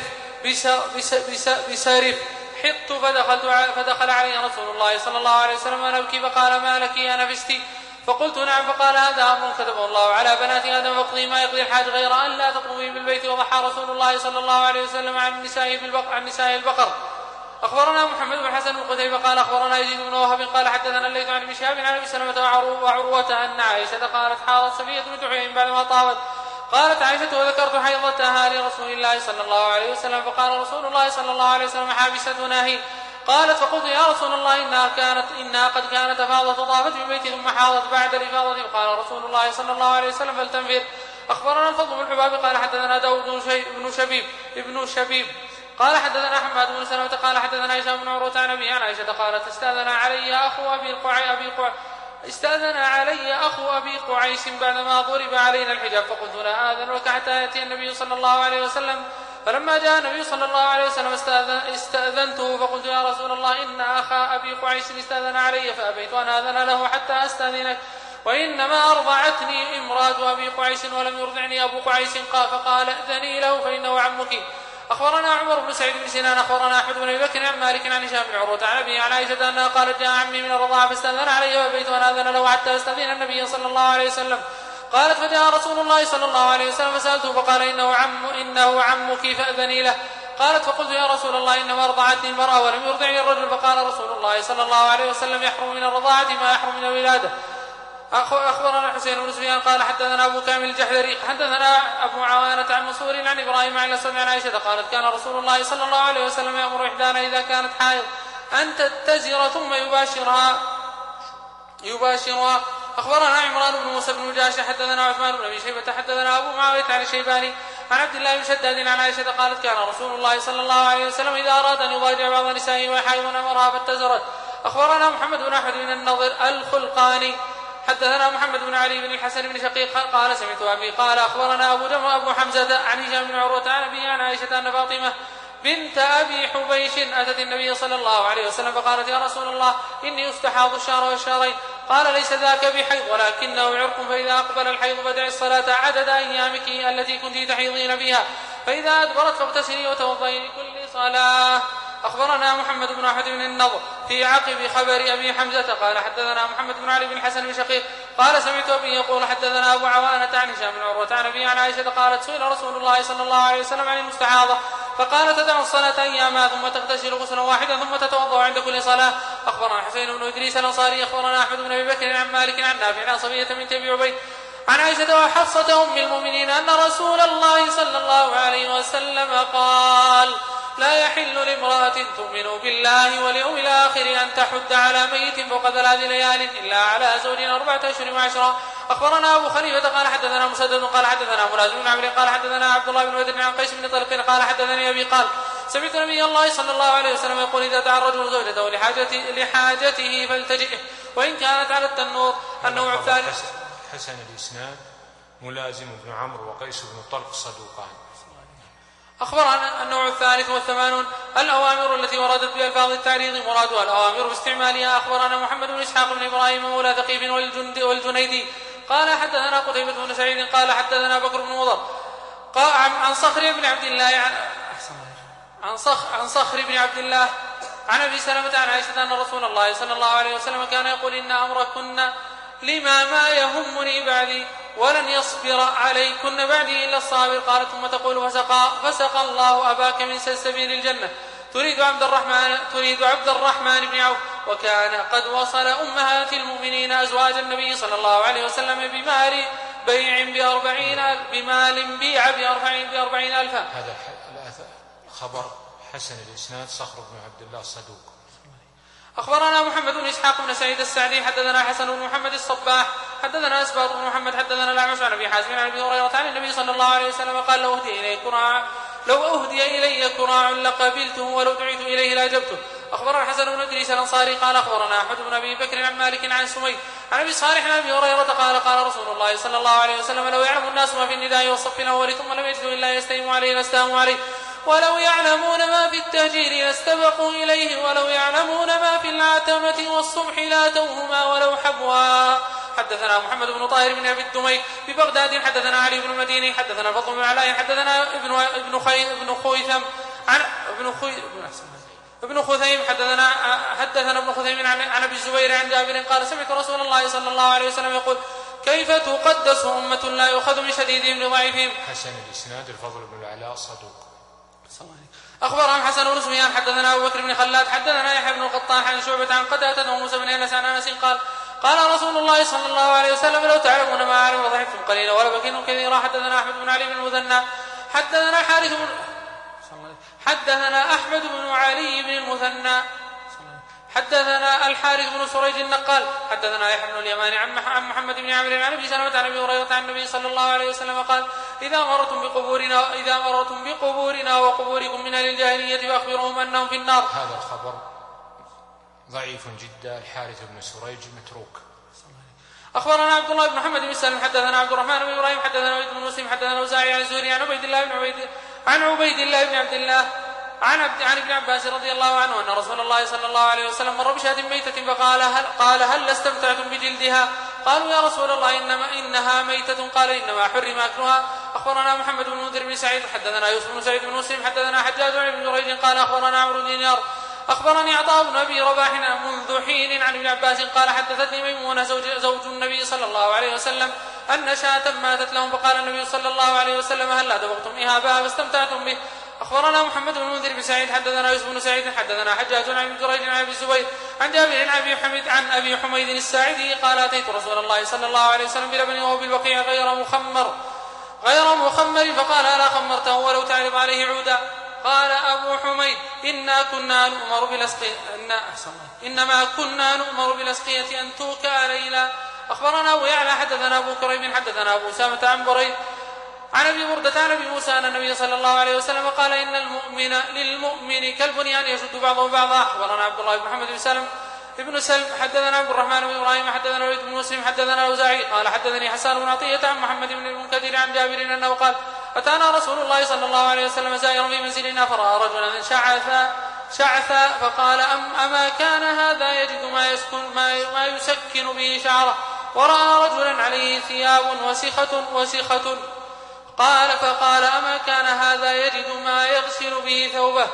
بسرف حط فدخلت فدخل علي رسول الله صلى الله عليه وسلم وأنا أبكي فقال ما لك يا نفستي؟ فقلت نعم. فقال هذا أمر كتبه الله على بنات آدم فاقضي ما يقضي الحاج غير أن لا تطوفي بالبيت. وضحى رسول الله صلى الله عليه وسلم عن نساء بالبقر عن نساء البقر. أخبرنا محمد بن حسن بن قتيبة قال أخبرنا يزيد بن وهب قال حدثنا الليث عن ابن شهاب عن أبي سلمة وعروة أن عائشة قالت حاضت صفية بنت حيي بعدما طابت. قالت عائشة وذكرت حيضتها لرسول الله صلى الله عليه وسلم فقال رسول الله صلى الله عليه وسلم حابستنا هي. قالت فقلت يا رسول الله إنها كانت إنها قد كانت أفاضت وطافت ببيت ثم حاضت بعد الإفاضة. قال رسول الله صلى الله عليه وسلم فلتنفر. أخبرنا الفضل بن الحباب قال حدثنا داود بن شبيب ابن شبيب قال حدثنا حماد بن سلمة قال حدثنا هشام بن عروة عن أبي عن عائشة قالت استأذن علي أخو أبي قعيس أبي قعيس استأذن علي أخو أبي قعيس بعدما ضرب علينا الحجاب فقلت لا آذن لك حتى يأتي النبي صلى الله عليه وسلم. فلما جاء النبي صلى الله عليه وسلم استأذن استأذنته فقلت يا رسول الله إن أخا أبي قعيس استأذن علي فأبيت أن آذن له حتى أستأذنك وإنما أرضعتني امرأة أبي قعيس ولم يرضعني أبو قعيس. قال فقال أذني له فإنه عمك. أخبرنا عمر بن سعيد بن سنان أخبرنا أحمد بن أبي بكر عن مالك عن هشام بن عروة عن أبي عن عائشة أنها قالت جاء عمي من الرضاعة فاستأذن علي فأبيت أن آذن له حتى أستأذن النبي صلى الله عليه وسلم. قالت فجاء رسول الله صلى الله عليه وسلم فسألته فقال إنه, عم إنه عمك فأذني له. قالت فقلت يا رسول الله إنما أرضعتني المرأة ولم يرضعني الرجل. فقال رسول الله صلى الله عليه وسلم يحرم من الرضاعة ما يحرم من الولادة. أخبرنا حسين بن سفيان قال حدثنا أبو كامل الجحدري حدثنا أبو عوانة عن منصور عن إبراهيم عن الأسود عن عائشة قالت كان رسول الله صلى الله عليه وسلم يأمر إحدانا إذا كانت حائض أن تتزر ثم يباشرها يباشرها. أخبرنا عمران بن موسى بن جاشع حدثنا عثمان بن أبي شيبة حدثنا أبو معاوية عن الشيباني عن عبد الله بن شداد عن عائشة قالت كان رسول الله صلى الله عليه وسلم إذا أراد أن يضاجع بعض نسائه وحائض أمرها فاتزرت. أخبرنا محمد بن أحمد بن النضر الخلقاني حدثنا محمد بن علي بن الحسن بن شقيق قال سمعت أبي قال أخبرنا أبو جمع أبو حمزة عن هشام بن عروة عن أبي عن عائشة أن فاطمة بنت أبي حبيش أتت النبي صلى الله عليه وسلم فقالت يا رسول الله إني أستحاض الشهر والشهرين. قال ليس ذاك بحيض ولكنه عرق فإذا أقبل الحيض فدع الصلاة عدد أيامك التي كنت تحيضين فيها فإذا أدبرت فاغتسلي وتوضئي لكل صلاة. أخبرنا محمد بن أحمد بن النضر في عقب خبر أبي حمزة قال حدثنا محمد بن علي بن الحسن بن شقيق قال سمعت أبي يقول حدثنا أبو عوانة عن هشام بن عروة عن أبي عن عائشة قالت سئل رسول الله صلى الله عليه وسلم عن المستحاضة فقال تدع الصلاة أياما ثم تغتسل غسلا واحدا ثم تتوضأ عند كل صلاة. أخبرنا حسين بن إدريس الأنصاري أخبرنا أحمد بن أبي بكر عن مالك عن نافع عن صفية بنت أبي عبيد عن عائشة وحفصة أم المؤمنين أن رسول الله صلى الله عليه وسلم قال لا يحل لامرأة تؤمن بالله واليوم الآخر أن تحد على ميت فوق ثلاث ليال إلا على زوج أربعة أشهر وعشرة. أخبرنا أبو خليفة قال حدثنا مسدد قال حدثنا مناز بن عمرو قال حدثنا عبد الله بن بدر عن قيس بن طلق قال حدثني أبي قال سمعت نبي الله صلى الله عليه وسلم يقول إذا دعا الرجل زوجته لحاجته, لحاجته فلتجئه وإن كانت على التنور. النوع الثالث حسن الإسناد ملازم بن عمرو وقيس بن طلق صدوقان. أخبرنا النوع الثالث والثمانون الأوامر التي وردت بألفاظ التعريض مرادها الأوامر باستعمالها. أخبرنا محمد بن إسحاق بن إبراهيم مولى ثقيف والجنيدي قال حدثنا قتيبة بن سعيد قال حدثنا بكر بن مضر قال عن صخر بن عبد الله عن عن صخر, عن صخر بن عبد الله عن أبي سلمة عن عائشة أن رسول الله صلى الله عليه وسلم كان يقول إن أمركن لما ما يهمني بعدي ولن يصبر عليكن بعدي إلا الصابر. قالت ثم تقول فسقى, فسقى الله أباك من سلسبيل الجنة تريد عبد الرحمن تريد عبد الرحمن بن عوف وكان قد وصل أمهات المؤمنين أزواج النبي صلى الله عليه وسلم بمال بيع بأربعين بمال بيع بأربعين, بأربعين ألفا. هذا خبر حسن الإسناد صخر بن عبد الله الصدوق. أخبرنا محمد بن إسحاق بن سعيد السعدي حدثنا حسن بن محمد الصباح حدثنا أسباط بن محمد حدثنا الأعمش عن أبي حازم عن أبي هريرة عن النبي صلى الله عليه وسلم قال لو أهدي إلي كراع لو أهدي إلي كراع لقبلته ولو دعيت إليه لاجبته. أخبرنا الحسن بن إدريس الأنصاري قال أخبرنا أحمد بن أبي بكر عن مالك عن سمي عن أبي صالح عن أبي هريرة قال قال رسول الله صلى الله عليه وسلم لو يعلم الناس ما في النداء والصف الأول ثم لم يجدوا إلا يستهموا عليه لاستهموا عليه ولو يعلمون ما في التهجير لاستبقوا إليه ولو يعلمون ما في العتمة والصبح لاتوهما ولو حبوا. حدثنا محمد بن طاهر بن أبي الدميك ببغداد حدثنا علي بن المديني حدثنا الفضل بن علاء حدثنا ابن ابن خي ابن خويثم عن ابن خوي ابن خثيم حدثنا حدثنا ابن خثيم عن عن ابي الزبير عن جابر قال سمعت رسول الله صلى الله عليه وسلم يقول كيف تقدس أمة لا يؤخذ من شديدهم لضعيفهم. حسن الإسناد الفضل بن العلاء صدوق. أخبرهم حسن بن سفيان حدثنا أبو بكر بن خلاد حدثنا يحيى بن القطان عن شعبة عن قتادة وموسى بن أنس عن أنس قال قال رسول الله صلى الله عليه وسلم لو تعلمون ما أعلم وضحكتم قليلا ولبكيتم كثيرا. حدثنا أحمد بن علي بن المثنى حدثنا حارث بن حدثنا أحمد بن علي بن المثنى حدثنا الحارث بن سريج النقال حدثنا يحيى بن اليمان عن محمد بن عمرو عن ابي سلمة عن ابي هريرة عن النبي صلى الله عليه وسلم قال إذا مررتم بقبورنا إذا مررتم بقبورنا وقبوركم من أهل الجاهلية فأخبرهم أنهم في النار. هذا الخبر ضعيف جدا. الحارث بن سريج متروك. أخبرنا عبد الله بن محمد بن سلم حدثنا عبد الرحمن بن إبراهيم حدثنا وليد بن مسلم حدثنا الأوزاعي عن الزهري عن عبيد الله بن عبيد عن عبيد الله بن عبد الله عن عبد عن ابن عباس رضي الله عنه أن رسول الله صلى الله عليه وسلم مر بشاة ميتة فقال هل قال هل استمتعتم بجلدها؟ قالوا يا رسول الله إنما إنها ميتة قال إنما حرم أكلها. أخبرنا محمد بن منذر بن سعيد حدثنا يوسف بن سعيد بن مسلم حدثنا حجاج بن جريج قال أخبرنا عمرو بن دينار أخبرني عطاء بن أبي رباح منذ حين عن ابن عباس قال حدثتني ميمونة زوج, زوج النبي صلى الله عليه وسلم أن شاة ماتت لهم فقال النبي صلى الله عليه وسلم هل لا دبغتم إهابها فاستمتعتم به. أخبرنا محمد بن منذر بن سعيد حدثنا يوسف بن سعيد حدثنا حجاج عن ابن جريج عن أبي الزبير عن جابر عن أبي حميد عن أبي حميد الساعدي قال أتيت رسول الله صلى الله عليه وسلم بلبن وهو بالبقيع غير مخمر غير مخمر فقال ألا خمرته ولو تعلم عليه عودا؟ قال أبو حميد إنا كنا نؤمر بالأسقية إنما كنا نؤمر بالأسقية أن توكى ليلا. أخبرنا أبو يعلى حدثنا أبو كريب حدثنا أبو أسامة عن بريد عن أبي بردة عن أبي موسى أن النبي صلى الله عليه وسلم قال إن المؤمن للمؤمن كالبنيان يشد بعضه بعضا. أخبرنا عبد الله بن محمد بن سلم ابن سلم حدثنا عبد الرحمن بن إبراهيم حدثنا وليد بن مسلم حدثنا الأوزاعي قال حدثني حسان بن عطية عن محمد بن المنكدر عن جابر أنه قال أتانا رسول الله صلى الله عليه وسلم زائرا في منزلنا فرأى رجلا شعثا شعثا فقال أم أما كان هذا يجد ما يسكن ما, ما يسكن به شعره ورأى رجلا عليه ثياب وسخة وسخة قال فقال أما كان هذا يجد ما يغسل به ثوبه.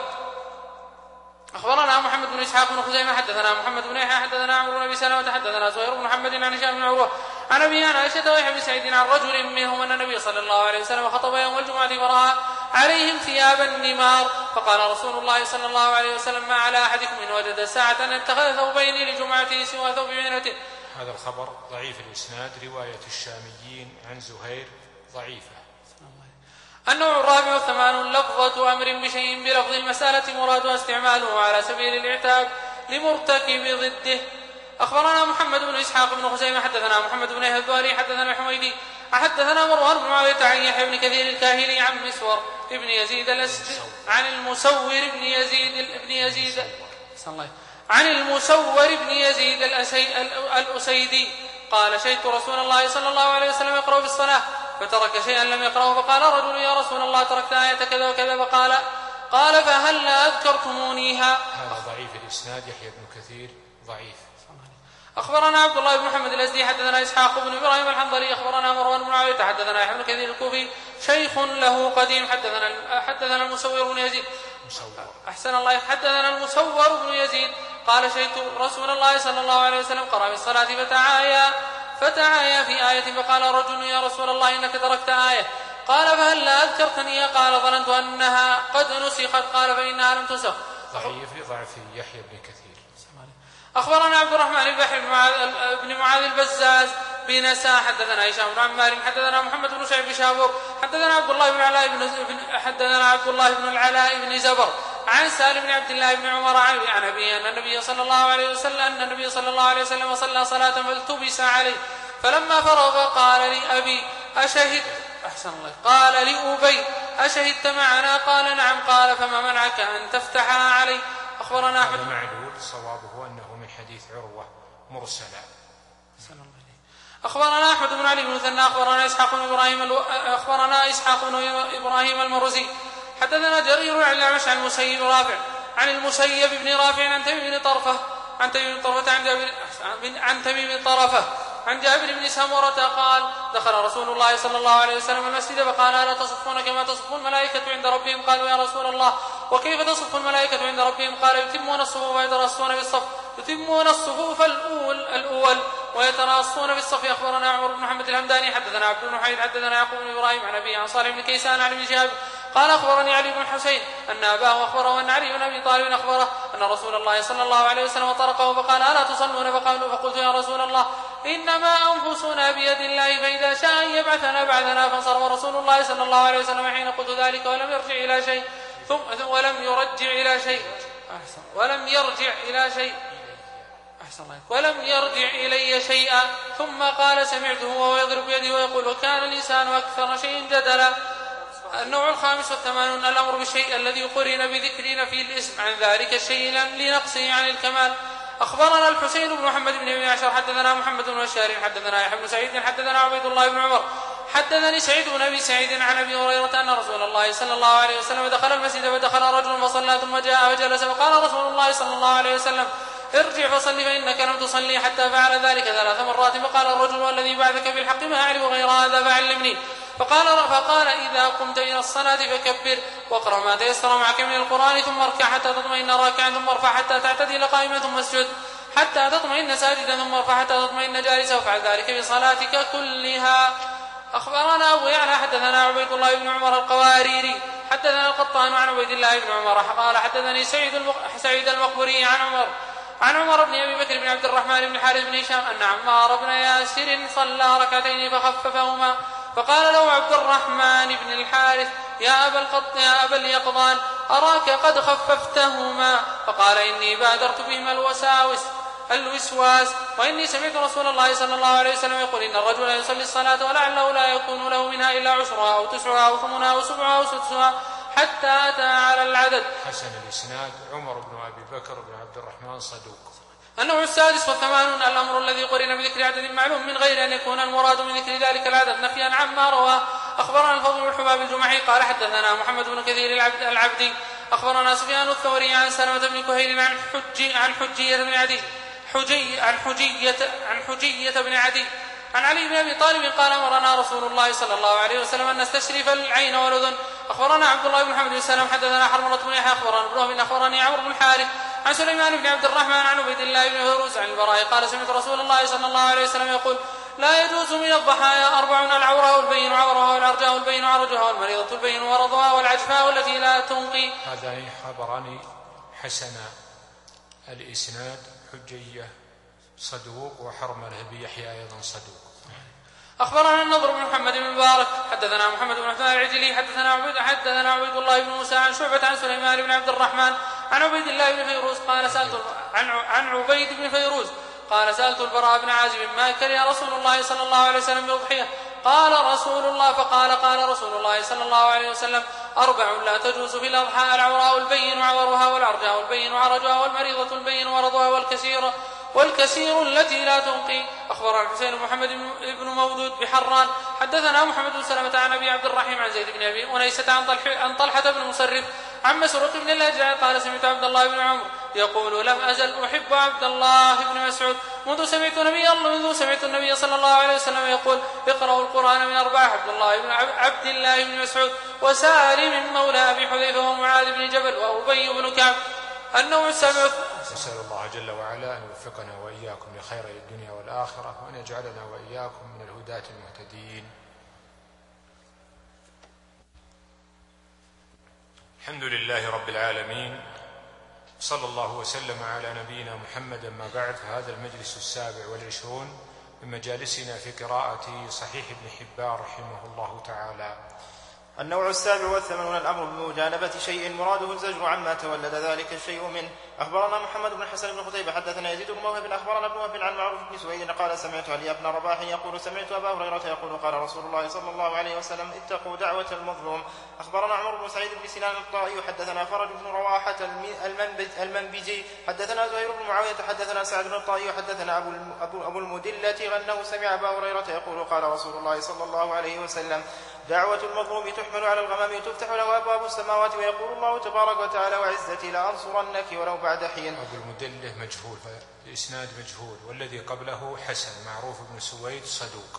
أخبرنا محمد بن إسحاق بن خزيمة حدثنا محمد بن يحيى حدثنا عمرو بن أبي سلمة حدثنا زهير بن محمد عن هشام بن عروة عن أبي عائشة ويحيى بن سعيد عن رجل منهم أن النبي صلى الله عليه وسلم خطب يوم الجمعة فرأى عليهم ثيابا نمار فقال رسول الله صلى الله عليه وسلم ما على أحدكم إن وجد ساعة أن اتخذ ثوبين لجمعته سوى ثوب مهنته. هذا الخبر ضعيف الإسناد. رواية الشاميين عن زهير ضعيفة. النوع الرابع والثمانون لفظة أمر بشيء بلفظ المسألة مرادها استعماله على سبيل الاعتاب لمرتكب ضده. أخبرنا محمد بن إسحاق بن خزيمة حدثنا محمد بن يهذواري حدثنا الحميدي حدثنا مروان بن معاوية عن يحيى بن كثير الكاهلي عن مسور ابن يزيد الأسد عن المسور ابن يزيد ابن يزيد عن المسور ابن يزيد الأسيدي قال شهدت رسول الله صلى الله عليه وسلم يقرأ في الصلاة فترك شيئا لم يقرأه فقال رجل يا رسول الله تركت آية كذا وكذا فقال قال فهل لا أذكرتمونيها. هذا ضعيف الإسناد. يحيى بن كثير ضعيف. أخبرنا عبد الله بن محمد الأزدي حدثنا إسحاق بن إبراهيم الحنظلي أخبرنا مروان بن معاوية حدثنا يحيى بن كثير الكوفي شيخ له قديم حدثنا حدثنا المسور بن يزيد أحسن الله حدثنا المسور بن يزيد قال شهدت رسول الله صلى الله عليه وسلم قرأ في الصلاة فتعايا فتعايا في آية فقال رجل يا رسول الله إنك تركت آية قال فهل لا أذكرتني قال ظننت أنها قد نسخت قال فإنها لم تنسخ. ضعيف ضعف يحيى بن كثير. أخبرنا عبد الرحمن البحر بن معاذ البزاز بنساء حدثنا هشام بن عمار حدثنا محمد بن شعيب بن شابور حدثنا عبد الله بن العلاء بن حدثنا عبد الله بن العلاء بن زبر عن سالم بن عبد الله بن عمر عن أبيه أن النبي صلى الله عليه وسلم أن النبي صلى الله عليه وسلم صلى صلاة فالتبس عليه فلما فرغ قال لأبي أشهد أحسن الله قال لأبي أشهدت معنا قال نعم قال فما منعك أن تفتحها علي. أخبرنا أحمد معلول صوابه أنه من حديث عروة مرسلا. أخبرنا أحمد بن علي بن مثنى أخبرنا إسحاق بن إبراهيم الو... أخبرنا إسحاق بن إبراهيم المروزي حدثنا جرير عن الأعمش عن المسيب رافع عن المسيب بن رافع عن تميم بن طرفة عن تميم بن طرفة عن جابر عن تميم بن طرفة عن جابر بن سمرة قال دخل رسول الله صلى الله عليه وسلم المسجد فقال ألا تصفون كما تصف الملائكة عند ربهم قالوا يا رسول الله وكيف تصف الملائكة عند ربهم قال يتمون الصفوف ويتراصون بالصف يتمون الصفوف الأول الأول ويتراصون بالصف. أخبرنا عمر بن محمد الهمداني حدثنا عبد بن حميد حدثنا يعقوب بن إبراهيم عن أبي عن صالح بن كيسان عن ابن شهاب قال أخبرني علي بن الحسين أن أباه أخبره أن علي بن أبي طالب أخبره أن رسول الله صلى الله عليه وسلم طرقه فقال ألا تصلون فقالوا فقلت يا رسول الله إنما أنفسنا بيد الله فإذا شاء يبعثنا بعثنا فانصرف رسول الله صلى الله عليه وسلم حين قلت ذلك ولم يرجع إلى شيء ثم ولم يرجع إلى شيء أحسن ولم يرجع إلى شيء أحسن الله ولم يرجع إلي شيئا ثم قال سمعته وهو يضرب يده ويقول وكان الإنسان أكثر شيء جدلا. النوع الخامس والثمانون الأمر بالشيء الذي قرن بذكر في الاسم عن ذلك الشيء لنقصه عن الكمال. أخبرنا الحسين بن محمد بن أبي عشر حدثنا محمد بن بشار حدثنا يحيى بن سعيد حدثنا عبيد الله بن عمر حدثني سعيد بن أبي سعيد عن أبي هريرة أن رسول الله صلى الله عليه وسلم دخل المسجد فدخل رجل فصلى ثم جاء وجلس فقال رسول الله صلى الله عليه وسلم ارجع فصل فإنك لم تصلي حتى فعل ذلك ثلاث مرات فقال الرجل والذي بعثك بالحق ما أعرف غير هذا فعلمني فقال, فقال إذا قمت إلى الصلاة فكبر واقرأ ما تيسر معك من القرآن ثم اركع حتى تطمئن راكعا ثم ارفع حتى تعتدل قائما ثم اسجد حتى تطمئن ساجدا ثم ارفع حتى تطمئن جالسا وفعل ذلك في صلاتك كلها. أخبرنا أبو يعلى حدثنا عبيد الله بن عمر القواريري حدثنا القطان عن عبيد الله بن عمر قال حدثني سعيد سعيد المقبري عن عمر عن عمر بن أبي بكر بن عبد الرحمن بن حارث بن هشام أن عمار بن ياسر صلى ركعتين فخففهما فقال له عبد الرحمن بن الحارث يا أبا القط يا أبا اليقظان أراك قد خففتهما فقال إني بادرت بهما الوساوس الوسواس وإني سمعت رسول الله صلى الله عليه وسلم يقول إن الرجل يصلي الصلاة ولعله لا يكون له منها إلا عشرها أو تسعها أو ثمنها أو سبعها أو سدسها حتى أتى على العدد. حسن الإسناد. عمر بن أبي بكر بن عبد الرحمن صدوق. النوع السادس والثمانون الأمر الذي قرن بذكر عدد معلوم من غير أن يكون المراد من ذكر ذلك العدد نفيا عما رواه. أخبرنا الفضل بن حباب الجمحي قال حدثنا محمد بن كثير العبد العبدي أخبرنا سفيان الثوري عن سلمة بن كهيل عن حجي عن حجية بن عدي حجي عن حجية عن حجية بن عدي عن علي بن أبي طالب قال أمرنا رسول الله صلى الله عليه وسلم أن نستشرف العين والأذن. أخبرنا عبد الله بن محمد بن سلام حدثنا حرملة بن يحيى أخبرنا ابن وهب أخبرني عمرو بن الحارث عن سليمان بن عبد الرحمن عن عبيد الله بن فيروز عن البراء قال سمعت رسول الله صلى الله عليه وسلم يقول لا يجوز من الضحايا أربع العورة والبين عورها والعرجاء والبين عرجها والمريضة البين ورضها والعجفاء التي لا تنقي. هذا خبرني حسن الإسناد حجية صدوق وحرملة بن يحيى أيضا صدوق. أخبرنا النضر بن محمد بن مبارك حدثنا محمد بن عثمان العجلي حدثنا عبيد حدثنا عبيد الله بن موسى عن شعبة عن سليمان بن عبد الرحمن عن عبيد الله بن فيروز قال سألت عن عن عبيد بن فيروز قال سألت البراء بن عازب ما كره رسول الله صلى الله عليه وسلم بالأضحية قال رسول الله فقال قال رسول الله صلى الله عليه وسلم أربع لا تجوز في الأضحى العوراء البين عورها والعرجاء البين عرجها والمريضة البين مرضها والكثير والكثير التي لا تنقي. أخبرنا الحسين بن محمد بن مودود بحران حدثنا محمد بن سلمة عن أبي عبد الرحيم عن زيد بن أبي أنيسة عن طلحة بن مسرف عن مسروق بن الأجدع قال سمعت عبد الله بن عمرو يقول لم أزل أحب عبد الله بن مسعود منذ سمعت النبي منذ سمعت النبي صلى الله عليه وسلم يقول اقرأوا القرآن من أربعة عبد الله بن عبد الله بن مسعود وسالم مولى أبي حذيفة ومعاذ بن جبل وأبي بن كعب. النوع السابع. نسأل الله جل وعلا أن يوفقنا وإياكم لخير الدنيا والآخرة وأن يجعلنا وإياكم من الهداة المهتدين. الحمد لله رب العالمين صلى الله وسلم على نبينا محمد. ما بعد، فهذا المجلس السابع والعشرون من مجالسنا في قراءة صحيح ابن حبان رحمه الله تعالى. النوع السابع والثمانون الأمر بمجانبة شيء مراده الزجر عما تولد ذلك الشيء منه. أخبرنا محمد بن حسن بن قتيبة حدثنا يزيد بن موهب أخبرنا ابن وهب عن معروف بن سويد قال سمعت علي بن رباح يقول سمعت أبا هريرة يقول قال رسول الله صلى الله عليه وسلم اتقوا دعوة المظلوم. أخبرنا عمرو بن سعيد بن سنان الطائي حدثنا فرج بن رواحة المنبجي حدثنا زهير بن معاوية حدثنا سعد بن الطائي حدثنا أبو, أبو, أبو المدلة أنه سمع أبا هريرة يقول قال رسول الله صلى الله عليه وسلم دعوة المظلوم تحمل على الغمام تفتح له أبواب السماوات ويقول الله تبارك وتعالى وعزتي لأنصرنك ولو بعد حين. أبو المدلة مجهول فالإسناد مجهول والذي قبله حسن معروف بن سويد صدوق.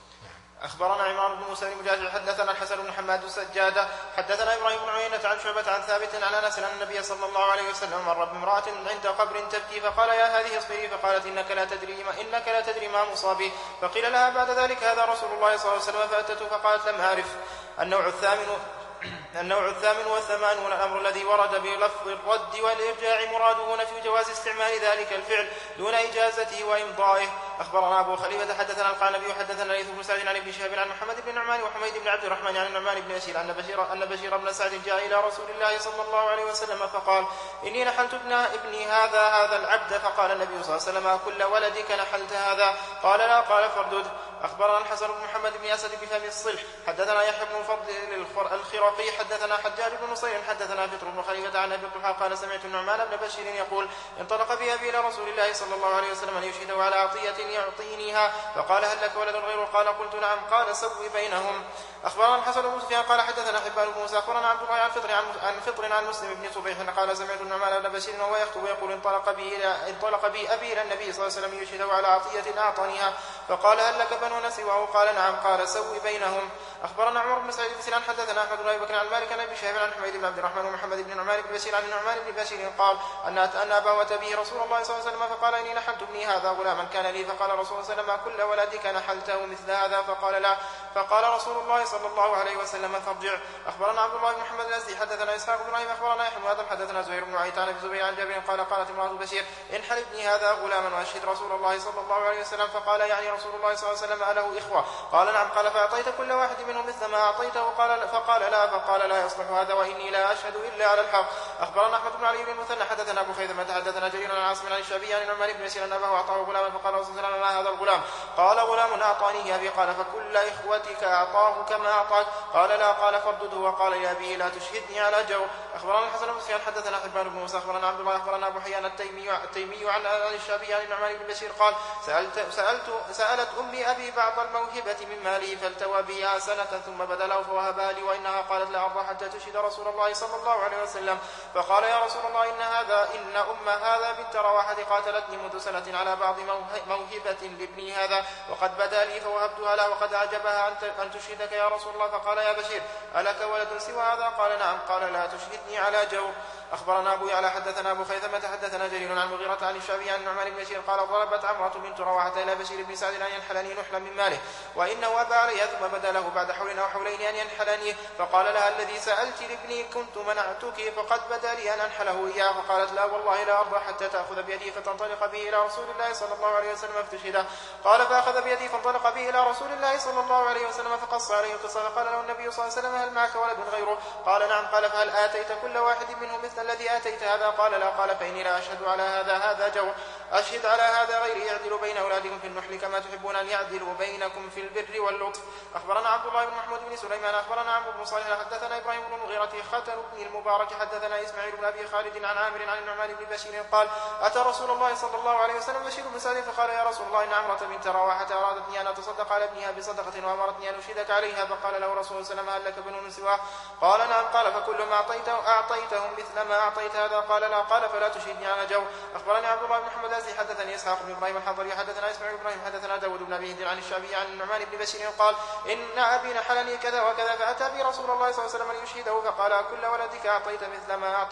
أخبرنا عمران بن موسى بن مجاهد حدثنا الحسن بن حماد السجادة حدثنا إبراهيم بن عيينة عن شعبة عن ثابت عن أنس أن النبي صلى الله عليه وسلم مر بامرأة عند قبر تبكي فقال يا هذه اصبري فقالت إنك لا تدري ما إنك لا تدري ما مصابي فقيل لها بعد ذلك هذا رسول الله صلى الله عليه وسلم فأتته فقالت لم أعرف. النوع الثامن النوع الثامن والثمانون الأمر الذي ورد بلفظ الرد والإرجاع مراده نفي جواز استعمال ذلك الفعل دون إجازته وإمضائه. أخبرنا أبو خليفة حدثنا القعنبي حدثنا ليث بن سعد عن ابن شهاب عن محمد بن نعمان وحميد بن عبد الرحمن عن النعمان بن يسير أن بشير, أن بشير بن سعد جاء إلى رسول الله صلى الله عليه وسلم فقال إني نحلت ابن ابني هذا هذا العبد فقال النبي صلى الله عليه وسلم كل ولدك نحلت هذا قال لا قال فردد. أخبرنا الحسن بن محمد بن أسد بفم الصلح حدثنا يحيى بن فضل الخرقي حدثنا حجاج بن نصير حدثنا فطر بن خليفة عن أبي الضحى قال سمعت النعمان بن بشير يقول انطلق بي أبي إلى رسول الله صلى الله عليه وسلم أن يشهده على عطية يعطينيها فقال هل لك ولد غيره قال قلت نعم قال سوي بينهم. أخبرنا الحسن بن سفيان قال حدثنا حبان بن موسى أخبرنا عبد الله عن فطر عن, عن فطر عن مسلم بن صبيح قال سمعت النعمان بن بشير وهو يخطب ويقول انطلق بي إلى انطلق بي أبي إلى النبي صلى الله عليه وسلم يشهده على عطية أعطانيها فقال هل لك بنون سواه قال نعم قال سوي بينهم. أخبرنا عمر بن سعيد بن سنان حدثنا أحمد بن أبي بكر عن مالك عن أبي شهاب عن حميد بن عبد الرحمن ومحمد بن نعمان بن بشير عن النعمان بن بشير قال أن أن أبوت به رسول الله صلى الله عليه وسلم فقال إني نحلت ابني هذا غلاما كان لي فقال رسول الله صلى الله عليه وسلم كل ولدك نحلته مثل هذا فقال لا فقال رسول الله صلى الله عليه وسلم فارجع. أخبرنا عبد الله بن محمد الأزدي حدثنا إسحاق بن إبراهيم أخبرنا يحيى بن آدم حدثنا زهير بن عيينة عن أبي زبير عن جابر قال قالت امرأة بشير انحل ابني هذا غلاما وأشهد رسول الله صلى الله عليه وسلم فقال يعني رسول الله صلى الله عليه وسلم أله إخوة قال نعم قال فأعطيت كل واحد منهم مثل ما أعطيته قال فقال لا فقال لا يصلح هذا وإني لا أشهد إلا على الحق. أخبرنا أحمد بن علي بن المثنى حدثنا أبو خيثمة حدثنا جرير عن عاصم عن الشعبي عن النعمان بن بشير أن أباه أعطاه غلاما فقال رسول الله صلى الله عليه وسلم هذا الغلام قال غلام أعطانيه أبي قال فكل إخوتك أعطاه كما أعطاك قال لا قال فردده وقال لأبيه لا تشهدني على جور. أخبرنا الحسن بن سفيان حدثنا حبان بن موسى أخبرنا عبد الله أخبرنا أبو حيان التيمي, التيمي عن الشعبي عن النعمان بن بشير قال سألت سألت سألت أمي أبي بعض الموهبة من مالي فالتوى بها سنة ثم بدله فوهبها لي وإنها قالت لا أرضى حتى تشهد رسول الله صلى الله عليه وسلم فقال يا رسول الله إن هذا إن أم هذا بنت رواحة قاتلتني منذ سنة على بعض موهبة لابني هذا وقد بدا لي فوهبتها له وقد أعجبها أن تشهدك يا رسول الله فقال يا بشير ألك ولد سوى هذا قال نعم قال لا تشهدني على جور. أخبرنا أبو يعلى حدثنا أبو خيثمة حدثنا جرير عن مغيرة عن الشعبي عن النعمان بن بشير قال ضربت عمرة بنت رواحة إلى بشير بن سعد أن ينحلني نحلا من ماله وإنه أبى عليها ثم بدا له بعد حول أو حولين أن ينحلني فقال لها الذي سألت لابني كنت منعتك فقد بدا لي أن أنحله إياه فقالت لا والله لا أرضى حتى تأخذ بيدي فتنطلق به إلى رسول الله صلى الله عليه وسلم فتشهده قال فأخذ بيدي فانطلق به إلى رسول الله صلى الله عليه وسلم فقص عليه القصة فقال له النبي صلى الله عليه وسلم هل معك ولد غيره قال نعم قال فهل آتيت كل واحد منه مثل الذي آتيت هذا قال لا قال فإني لا أشهد على هذا هذا جور أشهد على هذا غير يعدل بين أولادكم في النحل كما تحبون أن يعدلوا بينكم في البر واللطف. أخبرنا عبد الله بن محمود بن سليمان أخبرنا عمرو بن صالح حدثنا إبراهيم بن المغيرة ختن بن المبارك حدثنا إسماعيل بن أبي خالد عن عامر عن النعمان بن بشير قال أتى رسول الله صلى الله عليه وسلم بشير بن سعد فقال يا رسول الله إن عمرة بنت رواحة أرادتني أن أتصدق على ابنها بصدقة وأمرتني أن أشهدك عليها فقال له رسول الله صلى الله عليه وسلم هل لك بنون سواه قال نعم قال فكل ما أعطيته أعطيتهم مثل ما أعطيت هذا قال لا قال فلا تشهدني على جور. أخبرني عبد الله بن محمد الأزدي حدثني إسحاق بن إبراهيم الحضري حدثنا إسماعيل بن إبراهيم حدثنا داود بن أبي هند عن الشعبي عن النعمان بن بشير قال إن أبي نحلني كذا وكذا فأتى بي رسول الله صلى الله عليه وسلم ليشهده فقال كل ولدك أعطيت مثل ما أعطيت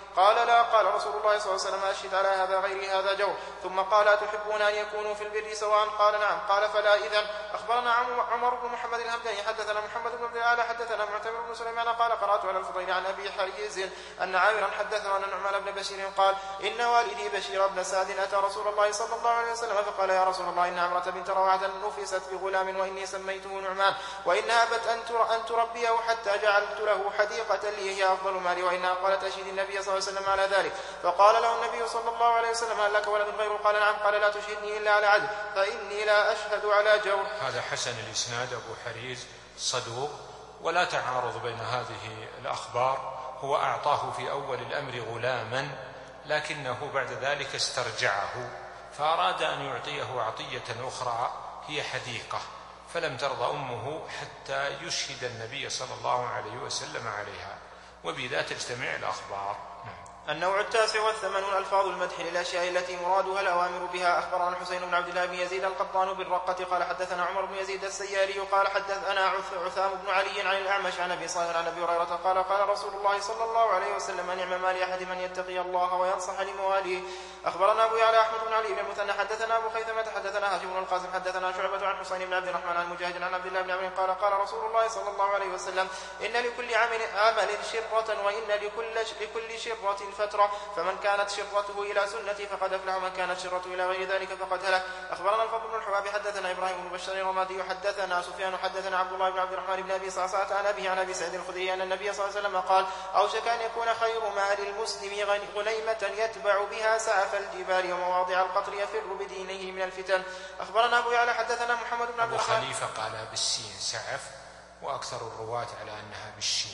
قال لا. قال رسول الله صلى الله عليه وسلم أشهد على هذا غير هذا جور. ثم قال أتحبون أن يكونوا في البر سواء؟ قال نعم. قال فلا إذن. أخبرنا عمر بن محمد الهمداني حدثنا محمد بن عبد الأعلى حدثنا معتمر بن سليمان قال قرأت على الفضيل عن أبي حريز أن عامرا حدثه أن نعمان بن بشير قال إن والدي بشير بن سعد أتى رسول الله صلى الله عليه وسلم فقال يا رسول الله إن عمرة بنت رواحة نفست بغلام وإني سميته نعمان وإن أبت أن تربيه حتى جعلت له حديقة لي هي أفضل مالي وإنها قالت أشهد النبي صلى الله عليه وسلم على ذلك. فقال له النبي صلى الله عليه وسلم هل لك ولد غيره؟ قال نعم. قال لا تشهدني إلا على عدل فإني لا أشهد على جور. هذا حسن الإسناد أبو حريز صدوق ولا تعارض بين هذه الأخبار. هو أعطاه في أول الأمر غلاما لكنه بعد ذلك استرجعه فأراد أن يعطيه عطية أخرى هي حديقة فلم ترضى أمه حتى يشهد النبي صلى الله عليه وسلم عليها وبذا تجتمع الأخبار. النوع التاسع والثمانون ألفاظ المدح للأشياء التي مرادها الأوامر بها. أخبرنا الحسين بن عبد الله بن يزيد القطان بالرقة قال حدثنا عمر بن يزيد السياري قال حدثنا عثام بن علي عن الأعمش عن أبي صالح عن أبي هريرة قال قال رسول الله صلى الله عليه وسلم نعم ما لأحد من يتقي الله وينصح لمواليه. أخبرنا أبو يعلى أحمد بن علي بن المثنى حدثنا أبو خيثمة حدثنا هاشم بن القاسم حدثنا شعبة عن حسين بن عبد الرحمن عن مجاهد عن عبد الله بن عمرو قال قال رسول الله صلى الله عليه وسلم إن لكل عمل شرة وإن لكل لكل شرة فترة فمن كانت شرته إلى سنتي فقد أفلح ومن كانت شرته إلى غير ذلك فقد هلك. أخبرنا الفضل بن الحباب حدثنا إبراهيم بن بشار الرمادي حدثنا سفيان حدثنا عبد الله بن عبد الرحمن بن أبي صعصعة عن أبيه عن أبي سعيد الخدري أن النبي صلى الله عليه وسلم قال أوشك أن يكون خير مال المسلم غنيمة يتبع بها سعف الجبال ومواضع القطر يفر بدينه من الفتن. أخبرنا أبو يعلى حدثنا محمد بن عبد الرحمن أبو خليفة قال بالسين سعف وأكثر الرواة على أنها بالشين.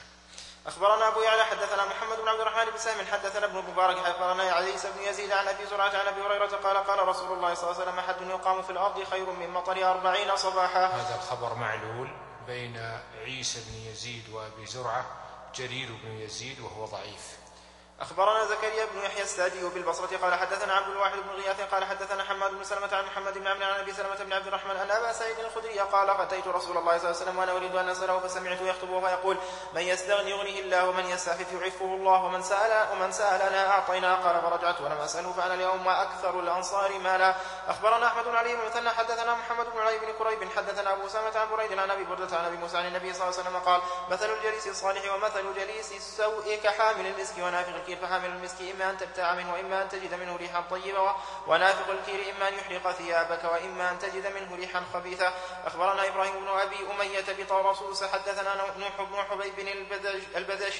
أخبرنا أبو يعلى حدثنا محمد بن عبد الرحمن بن سهم حدثنا ابن المبارك أخبرنا عيسى بن يزيد عن أبي زرعة عن أبي هريرة قال قال رسول الله صلى الله عليه وسلم أحد يقام في الأرض خير من مطر أربعين صباحا. هذا الخبر معلول بين عيسى بن يزيد وأبي زرعة جرير بن يزيد وهو ضعيف. أخبرنا زكريا بن يحيى السادي بالبصرة قال حدثنا عبد الواحد بن غياث قال حدثنا حماد بن سلمة عن محمد بن عمرو عن أبي سلمة بن عبد الرحمن أن أبا سعيد الخدري قال أتيت رسول الله صلى الله عليه وسلم وأنا أريد أن أسأله فسمعته يخطب وهو يقول من يستغني يغنيه الله ومن يستعفف يعفه الله ومن سأل ومن سألنا أعطينا. قال فرجعت ولم أسأله فأنا اليوم أكثر الأنصار مالا. أخبرنا أحمد بن علي بن مثنى حدثنا محمد بن علي بن كريب حدثنا أبو أسامة عن بريد عن أبي بردة عن أبي موسى عن النبي صلى الله عليه وسلم قال مثل الجليس الصالح ومثل جليس السوء كحامل المسك ونافخ الكير فحامل المسك إما أن تبتاع منه وإما أن تجد منه ريحا طيبة ونافخ الكير إما أن يحرق ثيابك وإما أن تجد منه ريحا خبيثة. أخبرنا إبراهيم بن أبي أمية بطرسوس حدثنا نوح بن حبيب البذشي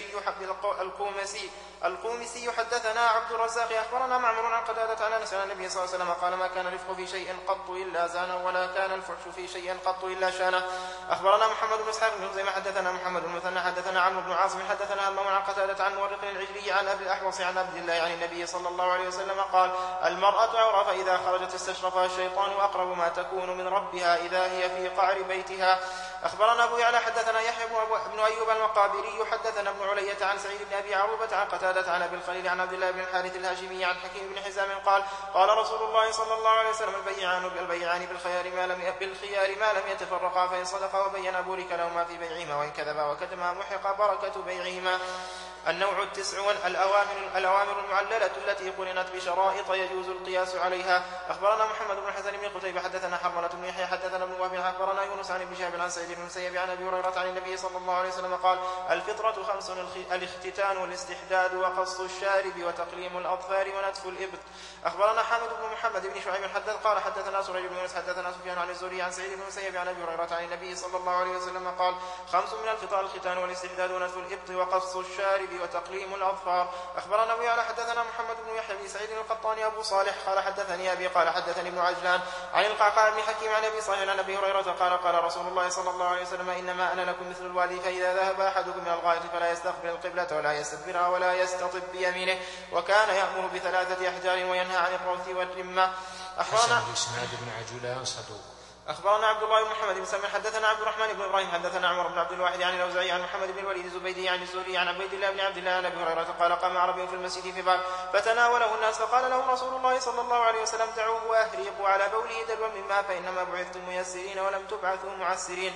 القومسي القومسي حدثنا عبد الرزاق أخبرنا معمر عن قتادة عن أنس عن النبي صلى الله عليه وسلم قال ما كان الرفق في شيء قط إلا زانه ولا كان الفحش في شيء قط إلا شانه. أخبرنا محمد بن إسحاق بن خزيمة حدثنا محمد بن المثنى حدثنا عمرو بن عاصم حدثنا همام عن قتادة عن مورق العجلي عن أبي الأحوص عن عبد الله عن النبي صلى الله عليه وسلم قال المرأة عورة فإذا خرجت استشرفها الشيطان وأقرب ما تكون من ربها إذا هي في قعر بيتها. أخبرنا أبو يعلى حدثنا يحيى بن أيوب المقابري حدثنا ابن علية عن سعيد بن أبي عروبة عن قتادة عن أبي الخليل عن عبد الله بن الحارث الهاشمي عن حكيم بن حزام قال قال رسول الله صلى الله عليه وسلم البيعان بالبيعان بالخيار ما لم بالخيار ما لم يتفرقا فإن صدقا وبين بورك لهما في بيعهما وإن كذبا وكتما محق بركة بيعهما. النوع التسعون الأوامر, الأوامر المعللة التي قرنت بشرائط يجوز القياس عليها. أخبرنا محمد بن حسن بن قتيبة حدثنا حرملة بن يحيى حدثنا ابن وهب أخبرنا يونس عن ابن شهاب عن سعيد بن المسيب عن أبي هريرة عن النبي صلى الله عليه وسلم قال الفطرة خمس الاختتان والاستحداد وقص الشارب وتقليم الأظفار ونتف الإبط. أخبرنا حامد بن محمد بن شعيب حدث قال حدثنا سريج بن يونس حدثنا سفيان عن الزهري عن سعيد بن المسيب عن أبي هريرة عن النبي صلى الله عليه وسلم قال خمس من الفطر الختان والاستحداد ونتف الإبط وقص الشارب وتقليم الأظفار. أخبرنا أبو يعلى حدثنا محمد بن يحيى بن سعيد القطاني أبو صالح قال حدثني أبي قال حدثني ابن عجلان عن القعقاع بن حكيم عن أبي صالح عن أبي هريرة قال قال رسول الله صلى الله عليه وسلم إنما أنا لكم مثل الوالي فإذا ذهب أحدكم من الغائط فلا يستقبل القبلة ولا يستدبرها ولا يستطب بيمينه وكان يأمر بثلاثة أحجار وينهى عن الروث والرمة. أخبرنا إسناد بن عجلان صدوق. أخبرنا عبد الله بن محمد بن سلمة حدثنا عبد الرحمن بن إبراهيم حدثنا عمر بن عبد الواحد عن الأوزاعي عن محمد بن الوليد الزبيدي عن الزهري عن عبيد الله بن عبد الله عن أبي هريرة قال قام عربي في المسجد في باب فتناوله الناس فقال لهم رسول الله صلى الله عليه وسلم دعوه وأهريقوا على بوله دلوا مما فإنما بعثتم ميسرين ولم تبعثوا معسرين.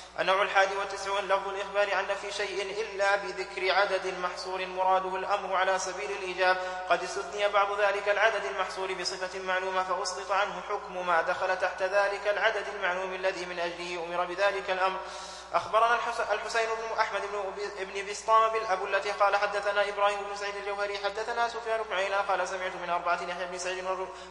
النوع الحادي والتسعون لفظ الإخبار عن في شيء إلا بذكر عدد محصور مراده الأمر على سبيل الإيجاب. قد استثني بعض ذلك العدد المحصور بصفة معلومة فأسقط عنه حكم ما دخل تحت ذلك العدد المعلوم الذي من أجله أمر بذلك الأمر. أخبرنا الحسين بن أحمد بن بسطام بالأبو التي قال حدثنا إبراهيم بن سعيد الجوهري حدثنا سفيان بن عيينة قال سمعت من أربعة يحيى بن سعيد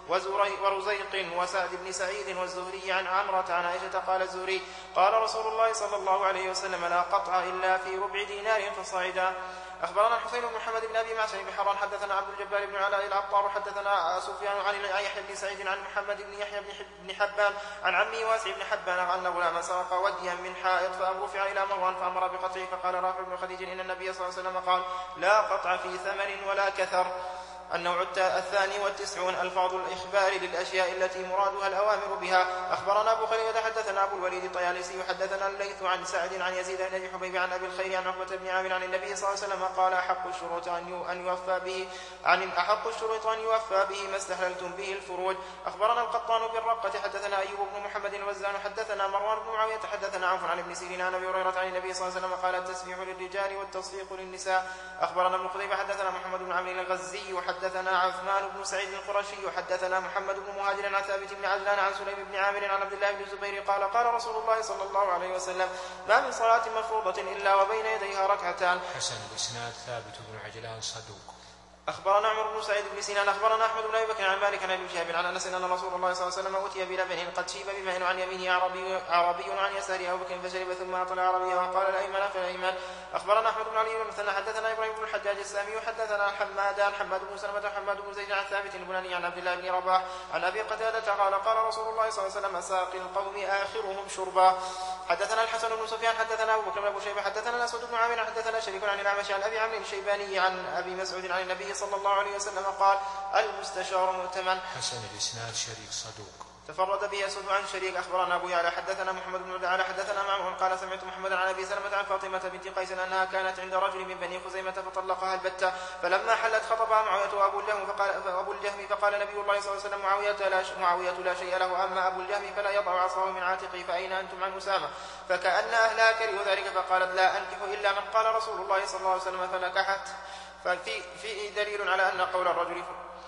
ورزيق وسعد بن سعيد والزهري عن عمرة عن عائشة قال الزهري قال رسول الله صلى الله عليه وسلم لا قطع إلا في ربع دينار فصاعدا. أخبرنا الحسين بن محمد بن أبي معشر بن حران حدثنا عبد الجبار بن علاء العطار حدثنا سفيان عن يحيى بن سعيد عن محمد بن يحيى بن حبان عن عمي واسع بن حبان أن غلاما سرق وديا من حائط فرفع إلى مروان فأمر بقطعه فقال رافع بن خديج إن النبي صلى الله عليه وسلم قال لا قطع في ثمن ولا كثر. النوع الثاني والتسعون ألفاظ الإخبار للأشياء التي مرادها الأوامر بها. أخبرنا أبو خليفة حدثنا أبو الوليد الطيالسي حدثنا الليث عن سعد عن يزيد بن أبي حبيب عن أبي الخير عن عقبة بن عامر عن النبي صلى الله عليه وسلم قال أحق الشروط أن يوفى به عن أحق الشروط أن يوفى به ما استحللتم به الفروج. أخبرنا القطان بالرقة حدثنا أيوب بن محمد الوزان حدثنا مروان بن معاوية حدثنا عوف عن ابن سيرين عن أبي هريرة عن النبي صلى الله عليه وسلم قال التسبيح للرجال والتصفيق للنساء. أخبرنا ابن خزيمة حدثنا محمد بن عمرو الغزي حدثنا عثمان بن سعيد القرشي حدثنا محمد بن مهاجر عن ثابت بن عجلان عن سليم بن عامر عن عبد الله بن الزبير قال قال رسول الله صلى الله عليه وسلم ما من صلاة مفروضة إلا وبين يديها ركعتان. حسن الإسناد ثابت بن عجلان صدوق. أخبرنا عمر بن سعيد بن سنان أخبرنا أحمد بن أبي بكر عن مالك عن ابن شهاب عن أنس أن رسول الله صلى الله عليه وسلم أتي بلبن قد شيب بماء عن يمينه عربي عربي عن يساره أبو بكر فشرب ثم أطلع عربيا وقال الأيمن فالأيمن. أخبرنا أحمد بن علي بن مثنى حدثنا إبراهيم بن الحجاج السامي حدثنا حمادان حماد بن سلمة حماد بن زيد عن ثابت البناني عن عبد الله بن رباح عن أبي قتادة قال قال رسول الله صلى الله عليه وسلم ساقي القوم آخرهم شربا. حدثنا الحسن بن سفيان حدثنا أبو بكر بن أبو شيبة حدثنا الأسود بن عامر حدثنا شريك عن الأعمش عن أبي عمرو الشيباني عن أبي مسعود عن النبي صلى الله عليه وسلم قال المستشار مؤتمن. حسن الإسناد شريك صدوق. تفرد به يسود عن شريك. أخبرنا أبو يعلى حدثنا محمد بن عبد حدثنا معمر قال سمعت محمدا عن أبي سلمة عن فاطمة بنت قيس أنها كانت عند رجل من بني خزيمة فطلقها البتة فلما حلت خطبها معاوية وأبو الجهم فقال أبو الجهم فقال نبي الله صلى الله عليه وسلم معاوية لا, معاوية لا شيء له أما أبو الجهم فلا يضع عصاه من عاتقه فأين أنتم عن أسامة فكأن أهلها كرهوا ذلك فقالت لا أنكح إلا من قال رسول الله صلى الله عليه وسلم فنكحت. ففي فيه دليل على أن قول الرجل.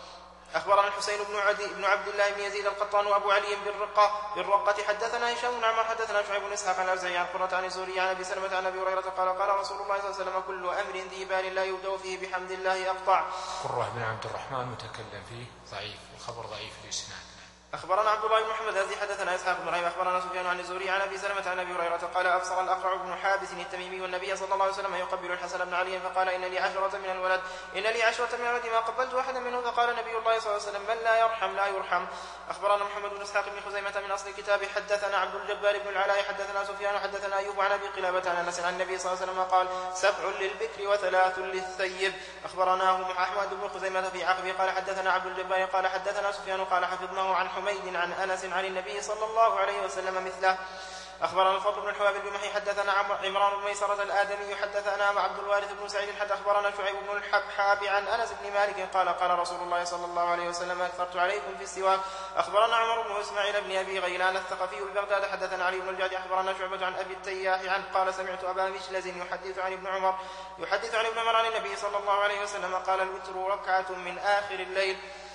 أخبرنا الحسين بن عدي بن عبد الله بن يزيد القطان وأبو علي بالرقة بالرقة حدثنا هشام بن عمر حدثنا شعيب بن إسحاق عن الأوزاعي عن قرة عن الزهري عن أبي سلمة عن أبي هريرة قال قال رسول الله صلى الله عليه وسلم كل أمر ذي بال لا يبدأ فيه بحمد الله أقطع. قرة بن عبد الرحمن متكلم فيه ضعيف الخبر ضعيف الإسناد. أخبرنا عبد الله بن محمد هذه حدثنا إسحاق بن رحيم أخبرنا سفيان عن الزهري عن أبي سلمة عن أبي هريرة قال أبصر الأقرع بن حابس التميمي والنبي صلى الله عليه وسلم يقبل الحسن بن علي فقال إن لي عشرة من الولد إن لي عشرة من الولد ما قبلت أحدا منهم فقال نبي الله صلى الله عليه وسلم من لا يرحم لا يرحم. أخبرنا محمد بن إسحاق بن خزيمة من أصل كتابه حدثنا عبد الجبار بن العلاء حدثنا سفيان حدثنا أيوب عن أبي قلابة عن أنس عن النبي صلى الله عليه وسلم قال سبع للبكر وثلاث للثيب. أخبرناه أحمد بن خزيمة في عقبه قال حدثنا عبد الجبار قال حدثنا سفيان قال حفظناه عن حميد عن أنس عن النبي صلى الله عليه وسلم مثله. أخبرنا الفضل بن الحباب الجمحي حدثنا عمران بن ميسرة الآدمي حدثنا عبد الوارث بن سعيد حتى أخبرنا شعيب بن الحبحاب عن أنس بن مالك قال قال رسول الله صلى الله عليه وسلم أكثرت عليكم في السواك. أخبرنا عمر بن إسماعيل بن أبي غيلان الثقفي ببغداد حدثنا علي بن الجعد أخبرنا شعبة عن أبي التياح عن قال سمعت أبا مجلز يحدث عن ابن عمر يحدث عن ابن عمر عن النبي صلى الله عليه وسلم قال الوتر ركعة من آخر الليل.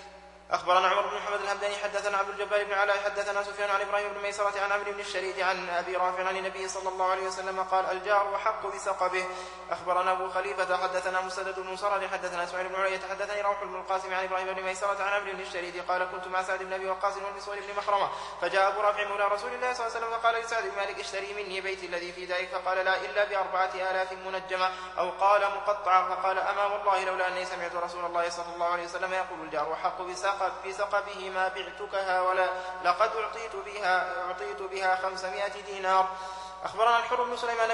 أخبرنا عمر بن محمد الهمداني حدثنا عبد الجبار بن علاء حدثنا سفيان عن إبراهيم بن ميسرة عن عمرو بن الشريد عن أبي رافع عن النبي صلى الله عليه وسلم قال الجار وحق بسقبه. أخبرنا أبو خليفة حدثنا مسدد بن سرد حدثنا إسماعيل بن علية حدثني روح بن القاسم عن إبراهيم بن ميسرة عن عمرو بن الشريد قال كنت مع سعد بن أبي وقاص والمسور بن مخرمة فجاء أبو رافع مولى رسول الله صلى الله عليه وسلم فقال لسعد بن مالك اشتري مني بيتي الذي في دارك فقال لا إلا بأربعة آلاف منجمة أو قال مقطعة فقال أما والله لولا أني سمعت رسول الله صلى الله عليه وسلم يقول الجار وحق بسقب بسقبه ما بعتكها ولا لقد أعطيت بها, أعطيت بها خمسمائة دينار. أخبرنا الحر بن سليمان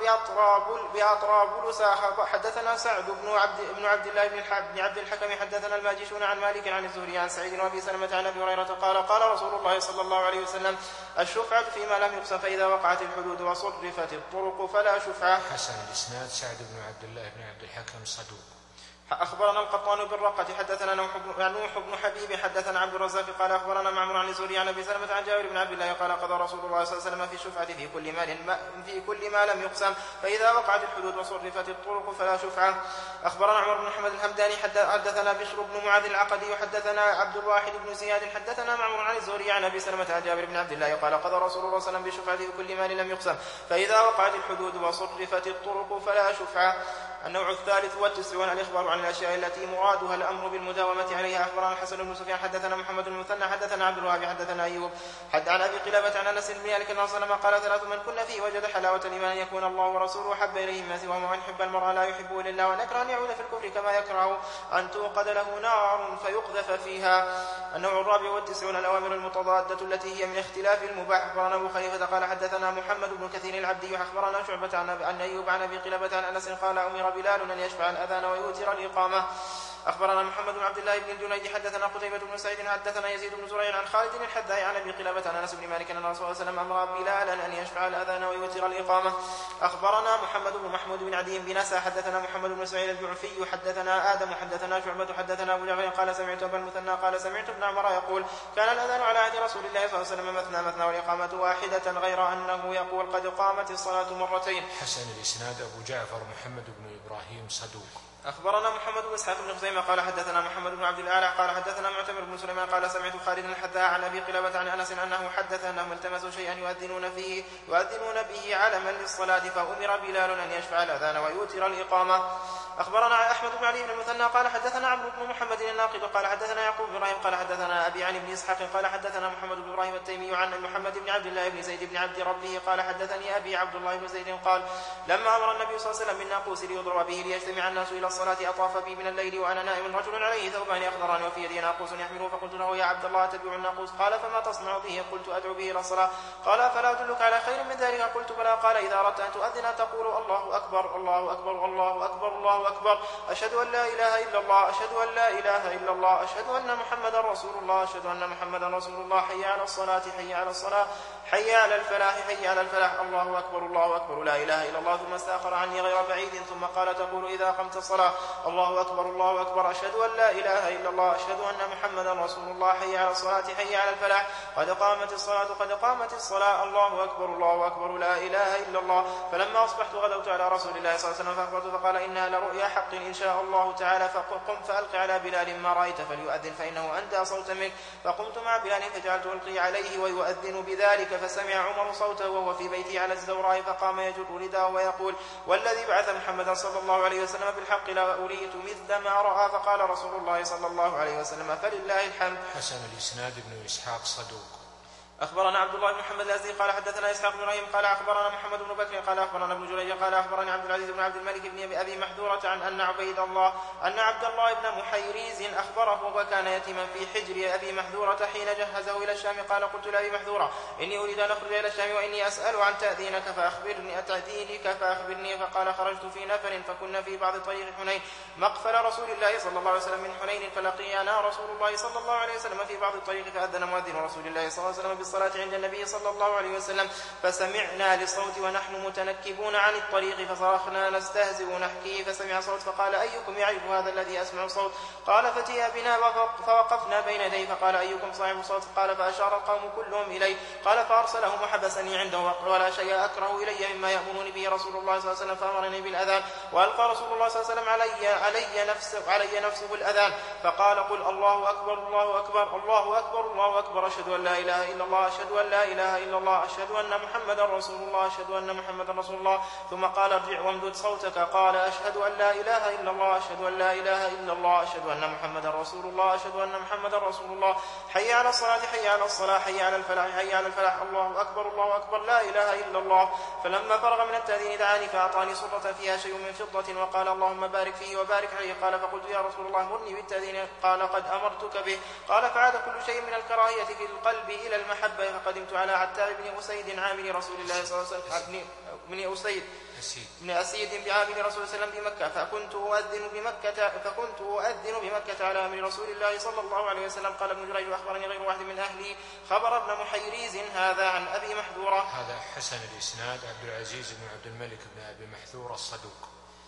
بأطرابلس حدثنا سعد بن عبد, بن عبد الله بن عبد الحكم حدثنا الماجشون عن مالك عن الزهري عن سعيد وأبي سلمة عن أبي هريرة قال قال رسول الله صلى الله عليه وسلم الشفعة فيما لم يقسم فإذا وقعت الحدود وصرفت الطرق فلا شفعة. حسن الإسناد سعد بن عبد الله بن عبد الحكم صدوق. أخبرنا القطان بالرقة حدثنا نوح بن حبيب حدثنا عبد الرزاق قال أخبرنا معمر عن الزهري عن أبي سلمة عن جابر بن عبد الله قال قضى رسول الله صلى الله عليه وسلم في الشفعة في كل مال في كل ما لم يقسم فإذا وقعت الحدود وصرفت الطرق فلا شفعة. أخبرنا عمر بن محمد الهمداني حدثنا بشر بن معاذ العقدي وحدثنا عبد الواحد بن زياد حدثنا معمر عن الزهري عن أبي سلمة عن جابر بن عبد الله قال قضى رسول الله صلى الله عليه وسلم بالشفعة في كل مال لم يقسم فإذا وقعت الحدود وصرفت الطرق فلا شفعة. النوع الثالث والتسعون الإخبار عن الأشياء التي مرادها الأمر بالمداومة عليها. أخبرنا الحسن بن سفيان حدثنا محمد بن المثنى حدثنا عبد الوهاب حدثنا أيوب حد عن أبي قلابة عن أنس بن مالك أنه صلى الله عليه وسلم قال ثلاث من كن فيه وجد حلاوة الإيمان أن يكون الله ورسوله حب إليه ما سواه وأن يحب المرء لا يحبه لله وأن يكره أن يعود في الكفر كما يكره أن توقد له نار فيقذف فيها. النوع الرابع والتسعون الأوامر المتضادة التي هي من اختلاف المباح. أخبرنا أبو خليفة قال حدثنا محمد بن كثير العبدي أخبرنا شعبة عن أيوب عن أبي قلابة عن أنس قال أمر بلال أن يشفع الأذان ويوتر الإقامة. أخبرنا محمد بن عبد الله بن الجنيد حدثنا قتيبة بن سعيد حدثنا يزيد بن زريع عن خالد الحذاء عن أبي قلابة عن أنس بن مالك أن الرسول صلى الله عليه وسلم أمر بلالا أن يشفع الأذان ويوتر الإقامة. أخبرنا محمد بن محمود بن عدي بن نسى حدثنا محمد بن سعيد الجعفي حدثنا آدم حدثنا شعبة حدثنا أبو جعفر قال سمعت أبا المثنى قال سمعت ابن عمر يقول كان الأذان على عهد رسول الله صلى الله عليه وسلم مثنى مثنى والإقامة واحدة غير أنه يقول قد قامت الصلاة مرتين. حسن الإسناد. أبو جعفر محمد بن إبراهيم صدوق. أخبرنا محمد بن إسحاق بن خزيمة قال حدثنا محمد بن عبد الأعلى قال حدثنا معتمر بن سليمان قال سمعت خالد الحذاء عن أبي قلابة عن أنس أنه حدث أنهم التمسوا شيئا يؤذنون فيه يؤذنون به علما للصلاة فأمر بلال أن يشفع الأذان ويوتر الإقامة. أخبرنا أحمد بن علي بن المثنى قال حدثنا عمرو بن محمد الناقد قال حدثنا يعقوب بن إبراهيم قال حدثنا أبي عن ابن إسحاق قال حدثنا محمد بن إبراهيم التيمي عن محمد بن عبد الله بن زيد بن عبد ربه قال حدثني أبي عبد الله بن زيد قال لما أمر النبي صلى الله عليه وسلم بالناقوس ليضرب به ليجتمع الناس إلى الصلاة أطاف بي من الليل وأنا نائم رجل عليه ثوبان أخضران وفي يدي ناقوس يحمله فقلت له يا عبد الله تبع الناقوس قال فما تصنع به قلت أدعو به إلى الصلاة قال فلا أدلك على خير من ذلك قلت بلى قال إذا أردت أن تؤذن تقول الله أكبر الله أكبر الله أكبر الله أكبر أشهد أن لا إله إلا الله أشهد أن لا إله إلا الله أشهد أن محمدا رسول الله أشهد أن محمدا رسول الله حي على الصلاة حي على الصلاة حي على الفلاح حي على الفلاح الله أكبر الله أكبر لا إله إلا الله ثم استأخر عني غير بعيد ثم قال تقول إذا قمت الصلاة الله أكبر الله أكبر أشهد أن لا إله إلا الله أشهد أن محمدا رسول الله حي على الصلاة حي على الفلاح قد قامت الصلاة قد قامت الصلاة الله أكبر الله أكبر لا إله إلا الله. فلما أصبحت غدوت على رسول الله صلى الله عليه وسلم فأخبرت فقال إنها لرؤيا حق إن شاء الله تعالى فقم فألق على بلال ما رأيت فليؤذن فإنه أندى صوت منك فقمت مع بلال فجعلت ألقي عليه ويؤذن بذلك فسمع عمر صوته وهو في بيتي على الزوراء فقام يجر رداءه ويقول والذي بعث محمدا صلى الله عليه وسلم بالحق لا أريت مثل ما رأى فقال رسول الله صلى الله عليه وسلم فلله الحمد. حسن الإسناد. ابن إسحاق صدوق. أخبرنا عبد الله بن محمد الأزدي قال حدثنا إسحاق بن إبراهيم قال أخبرنا محمد بن بكر قال أخبرنا ابن جريج قال أخبرني عبد العزيز بن عبد الملك بن أبي محذورة عن أن عبيد الله أن عبد الله بن محيريز أخبره وكان يتيما في حجر أبي محذورة حين جهزه إلى الشام قال قلت لأبي محذورة إني أريد أن أخرج إلى الشام وإني أسأل عن تأذينك فأخبرني أتأذينك فأخبرني فقال خرجت في نفر فكنا في بعض طريق حنين مقفل رسول الله صلى الله عليه وسلم من حنين فلقينا رسول الله صلى الله عليه وسلم في بعض الطريق فأذن مؤذن رسول الله صلى الله عليه وسلم بالصلاة عند النبي صلى الله عليه وسلم فسمعنا للصوت ونحن متنكبون عن الطريق فصرخنا نستهزئ نحكي فسمع صوت فقال أيكم يعرف هذا الذي أسمع صوت قال فتي بنا فوقفنا بين يديه فقال أيكم صاحب صوت قال فأشار القوم كلهم إلي قال فأرسلهم وحبسني عنده ولا شيء أكره إلي مما يأمرني به رسول الله صلى الله عليه وسلم فأمرني بالأذان وألقى رسول الله صلى الله عليه وسلم علي, علي, نفسه, علي نفسه الأذان فقال قل الله أكبر الله أكبر الله أكبر الله أكبر أشهد أن لا إله إلا الله أشهد أن لا إله إلا الله أشهد أن محمدا رسول الله أشهد أن محمدا رسول الله ثم قال ارجع وامدد صوتك قال أشهد أن لا إله إلا الله أشهد أن لا إله إلا الله أشهد أن محمدا رسول الله أشهد أن محمدا رسول الله حي على الصلاة حي على الصلاة حي على الفلاح حي على الفلاح الله أكبر الله أكبر لا إله إلا الله. فلما فرغ من التأذين دعاني فأعطاني صرة فيها شيء من فضة وقال اللهم بارك فيه وبارك عليه قال فقلت يا رسول الله مرني بالتأذين قال قد أمرتك به قال فعاد كل شيء من الكراهية في القلب إلى المحبة فقدمت على عتاب بن أسيد عامل رسول الله صلى الله عليه وسلم بن أسيد بن أسيد بعامل رسول الله صلى الله عليه وسلم بمكة فكنت أؤذن بمكة فكنت أؤذن بمكة على أمر رسول الله صلى الله عليه وسلم. قال ابن جريج أخبرني غير واحد من أهلي خبر ابن محيريز هذا عن أبي محذورة. هذا حسن الإسناد. عبد العزيز بن عبد الملك بن أبي محذورة الصدوق.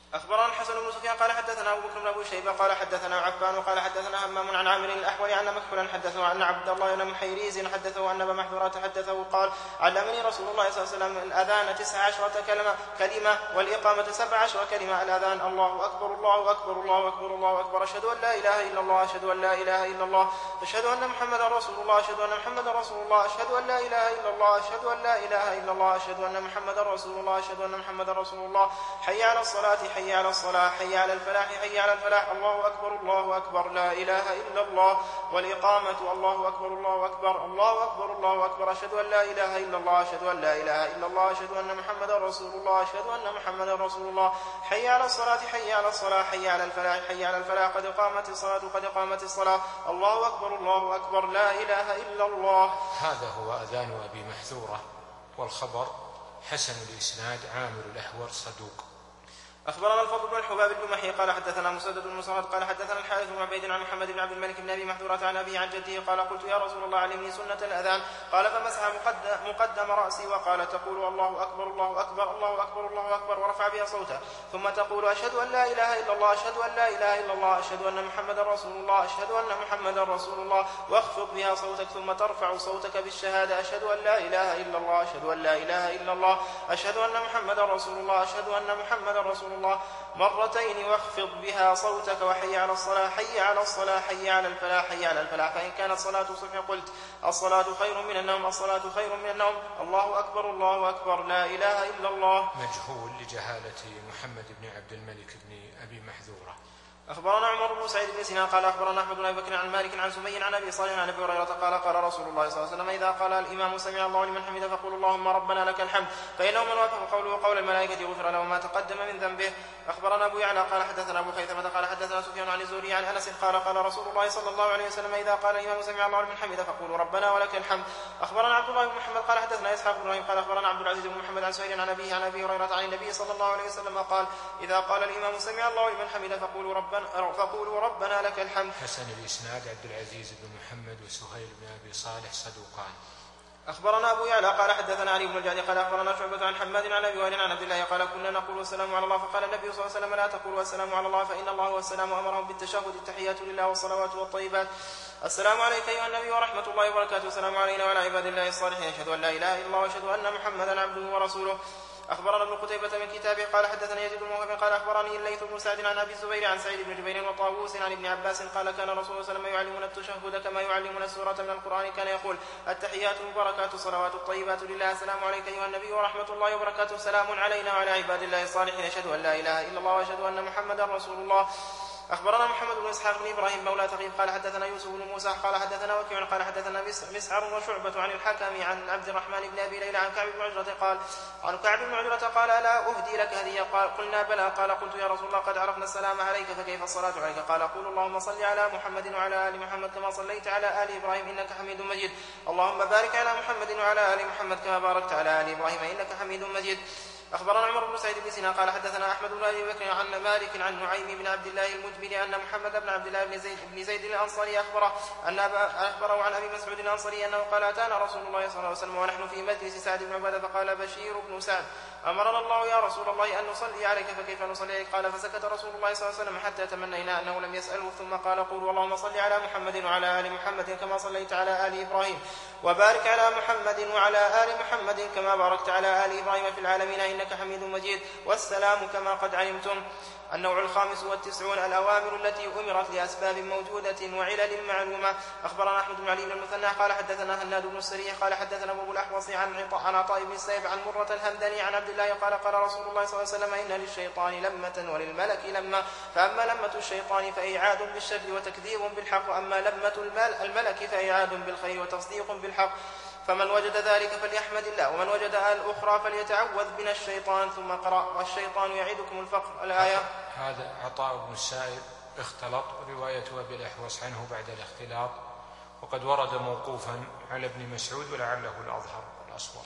أخبرنا الحسن بن سفيان قال حدثنا أبو بكر بن أبي شيبة قال حدثنا عفان وقال حدثنا همام عن عامر الأحول أن مكحولا حدثه أن عبد الله بن محيريز حدثه أن أبا محذورة حدثه قال علمني رسول الله صلى الله عليه وسلم الأذان تسع عشرة كلمة, كلمة والإقامة سبع عشرة كلمة. الأذان الله أكبر الله أكبر الله أكبر الله أكبر أشهد أن لا إله إلا الله أشهد أن لا إله إلا الله أشهد أن محمدا رسول الله أشهد أن محمدا رسول الله أشهد أن لا إله إلا الله أشهد أن لا إله إلا الله أشهد أن محمدا رسول الله أشهد أن محمدا رسول الله حي على الصلاة حي على الصلاة حي على الفلاح حي على الفلاح الله أكبر الله أكبر لا إله إلا الله والإقامة الله أكبر الله أكبر الله أكبر الله أكبر أشهد أن لا إله إلا الله أشهد أن لا إله إلا الله أشهد أن محمدا رسول الله أشهد أن محمدا رسول الله حي على الصلاة حي على الصلاة حي على الفلاح حي على الفلاح قد قامت الصلاة قد قامت الصلاة الله أكبر الله أكبر لا إله إلا الله. هذا هو أذان أبي محذورة، والخبر حسن الإسناد عامر الأحور صدوق. أخبرنا الفضل بن الحباب الجمحي قال حدثنا مسدد بن مسعود قال حدثنا الحارث بن عبيد عن محمد بن عبد الملك بن أبي محذورة عن أبيه عن جده قال قلت يا رسول الله علمني سنة الأذان قال فمسح مقدم, مقدم رأسي وقال تقول الله أكبر الله أكبر الله أكبر الله أكبر ورفع بها صوته ثم تقول أشهد أن لا إله إلا الله أشهد أن لا إله إلا الله أشهد أن محمدا رسول الله أشهد أن محمدا رسول الله واخفض بها صوتك ثم ترفع صوتك بالشهادة أشهد أن لا إله إلا الله أشهد أن لا إله إلا الله أشهد أن محمدا رسول الله أشهد أن محمدا رسول الله مرتين واخفض بها صوتك وحي على الصلاة حي على الصلاة حي على الفلاح حي على الفلاح فإن كانت صلاة صبح قلت الصلاة خير من النوم الصلاة خير من النوم الله أكبر الله أكبر لا إله إلا الله. مجهول لجهالة محمد بن عبد الملك بن أبي محذورة. أخبرنا عمر بن سعيد بن سنان قال أخبرنا أحمد بن أبي بكر عن مالك عن سمي عن أبي صالح عن أبي هريرة قال قال رسول الله صلى الله عليه وسلم إذا قال الإمام سمع الله لمن حمده فقول اللهم ربنا لك الحمد فإنه من وافق قوله قول الملائكة غفر له ما تقدم من ذنبه. أخبرنا أبو يعلى قال حدثنا أبو خيثمة قال حدثنا سفيان عن الزهري عن أنس قال قال رسول الله صلى الله عليه وسلم إذا قال الإمام سمع الله لمن حمده فقولوا ربنا ولك الحمد. أخبرنا عبد الله بن محمد قال حدثنا إسحاق بن إبراهيم قال أخبرنا عبد العزيز بن محمد عن سهيل عن أبيه عن أبي هريرة عن النبي صلى الله عليه وسلم قال إذا قال الإمام سمع الله لمن حمده فقولوا ربنا فقولوا ربنا لك الحمد. حسن الإسناد عبد العزيز بن محمد وسهيل بن أبي صالح صدوقان. أخبرنا أبو يعلى قال حدثنا علي بن الجعد قال أخبرنا شعبة عن حماد عن أبي وائل عن عبد الله قال كنا نقول السلام على الله فقال النبي صلى الله عليه وسلم لا تقولوا السلام على الله فإن الله هو السلام أمرهم بالتشهد التحيات لله والصلوات والطيبات السلام عليك أيها النبي ورحمة الله وبركاته السلام علينا وعلى عباد الله الصالحين أشهد أن لا إله إلا الله وأشهد أن محمدا عبده ورسوله. أخبرنا ابن قتيبة من كتابه قال حدثنا يزيد بن وهب قال أخبرني الليث بن سعد عن أبي الزبير عن سعيد بن جبير وطاووس عن ابن عباس قال كان رسول الله صلى الله عليه وسلم يعلمنا التشهد كما يعلمنا السورة من القرآن كان يقول التحيات المباركات الصلوات الطيبات لله السلام عليك أيها النبي ورحمة الله وبركاته سلام علينا وعلى عباد الله الصالحين أشهد أن لا إله إلا الله وأشهد أن محمدا رسول الله. أخبرنا محمد بن إسحاق بن إبراهيم مولى ثقيف قال حدثنا يوسف بن موسى قال حدثنا وكيع قال حدثنا مسعر وشعبة عن الحكم عن عبد الرحمن بن أبي ليلى عن كعب بن عجرة قال عن كعب بن عجرة قال ألا أهدي لك هدية قال قلنا بلى قال قلت يا رسول الله قد عرفنا السلام عليك فكيف الصلاة عليك قال قول اللهم صل على محمد وعلى آل محمد كما صليت على آل إبراهيم إنك حميد مجيد اللهم بارك على محمد وعلى آل محمد كما باركت على آل إبراهيم إنك حميد مجيد. أخبرنا عمر بن سعيد بن سنان قال حدثنا أحمد بن أبي بكر عن مالك عن نعيم بن عبد الله المجبري أن محمد بن عبد الله بن زيد بن زيد الأنصاري أخبره أن أخبره عن أبي مسعود الأنصاري أنه قال أتانا رسول الله صلى الله عليه وسلم ونحن في مجلس سعد بن عبادة فقال بشير بن سعد أمرنا الله يا رسول الله أن نصلي عليك فكيف نصلي عليك قال فسكت رسول الله صلى الله عليه وسلم حتى تمنينا أنه لم يسأله ثم قال قول اللهم صل على محمد وعلى آل محمد كما صليت على آل إبراهيم وبارك على محمد وعلى آل محمد كما باركت على آل إبراهيم في العالمين إنك حميد مجيد والسلام كما قد علمتم. النوع الخامس والتسعون الأوامر التي أمرت لأسباب موجودة وعلل معلومة. أخبرنا أحمد بن علي بن المثنى قال حدثنا هناد بن السري قال حدثنا أبو الأحوص عن عطاء بن السائب عن مرة الهمداني عن عبد الله قال قال رسول الله صلى الله عليه وسلم إن للشيطان لمة وللملك لمة فأما لمة الشيطان فإيعاد بالشر وتكذيب بالحق وأما لمة الملك فإيعاد بالخير وتصديق بالحق فمن وجد ذلك فليحمد الله ومن وجد الأخرى فليتعوذ من الشيطان ثم قرأ والشيطان يعدكم الفقر الآية. هذا عطاء بن السائب اختلط رواية أبي الأحوص عنه بعد الاختلاط وقد ورد موقوفا على ابن مسعود ولعله الأظهر والأصوب.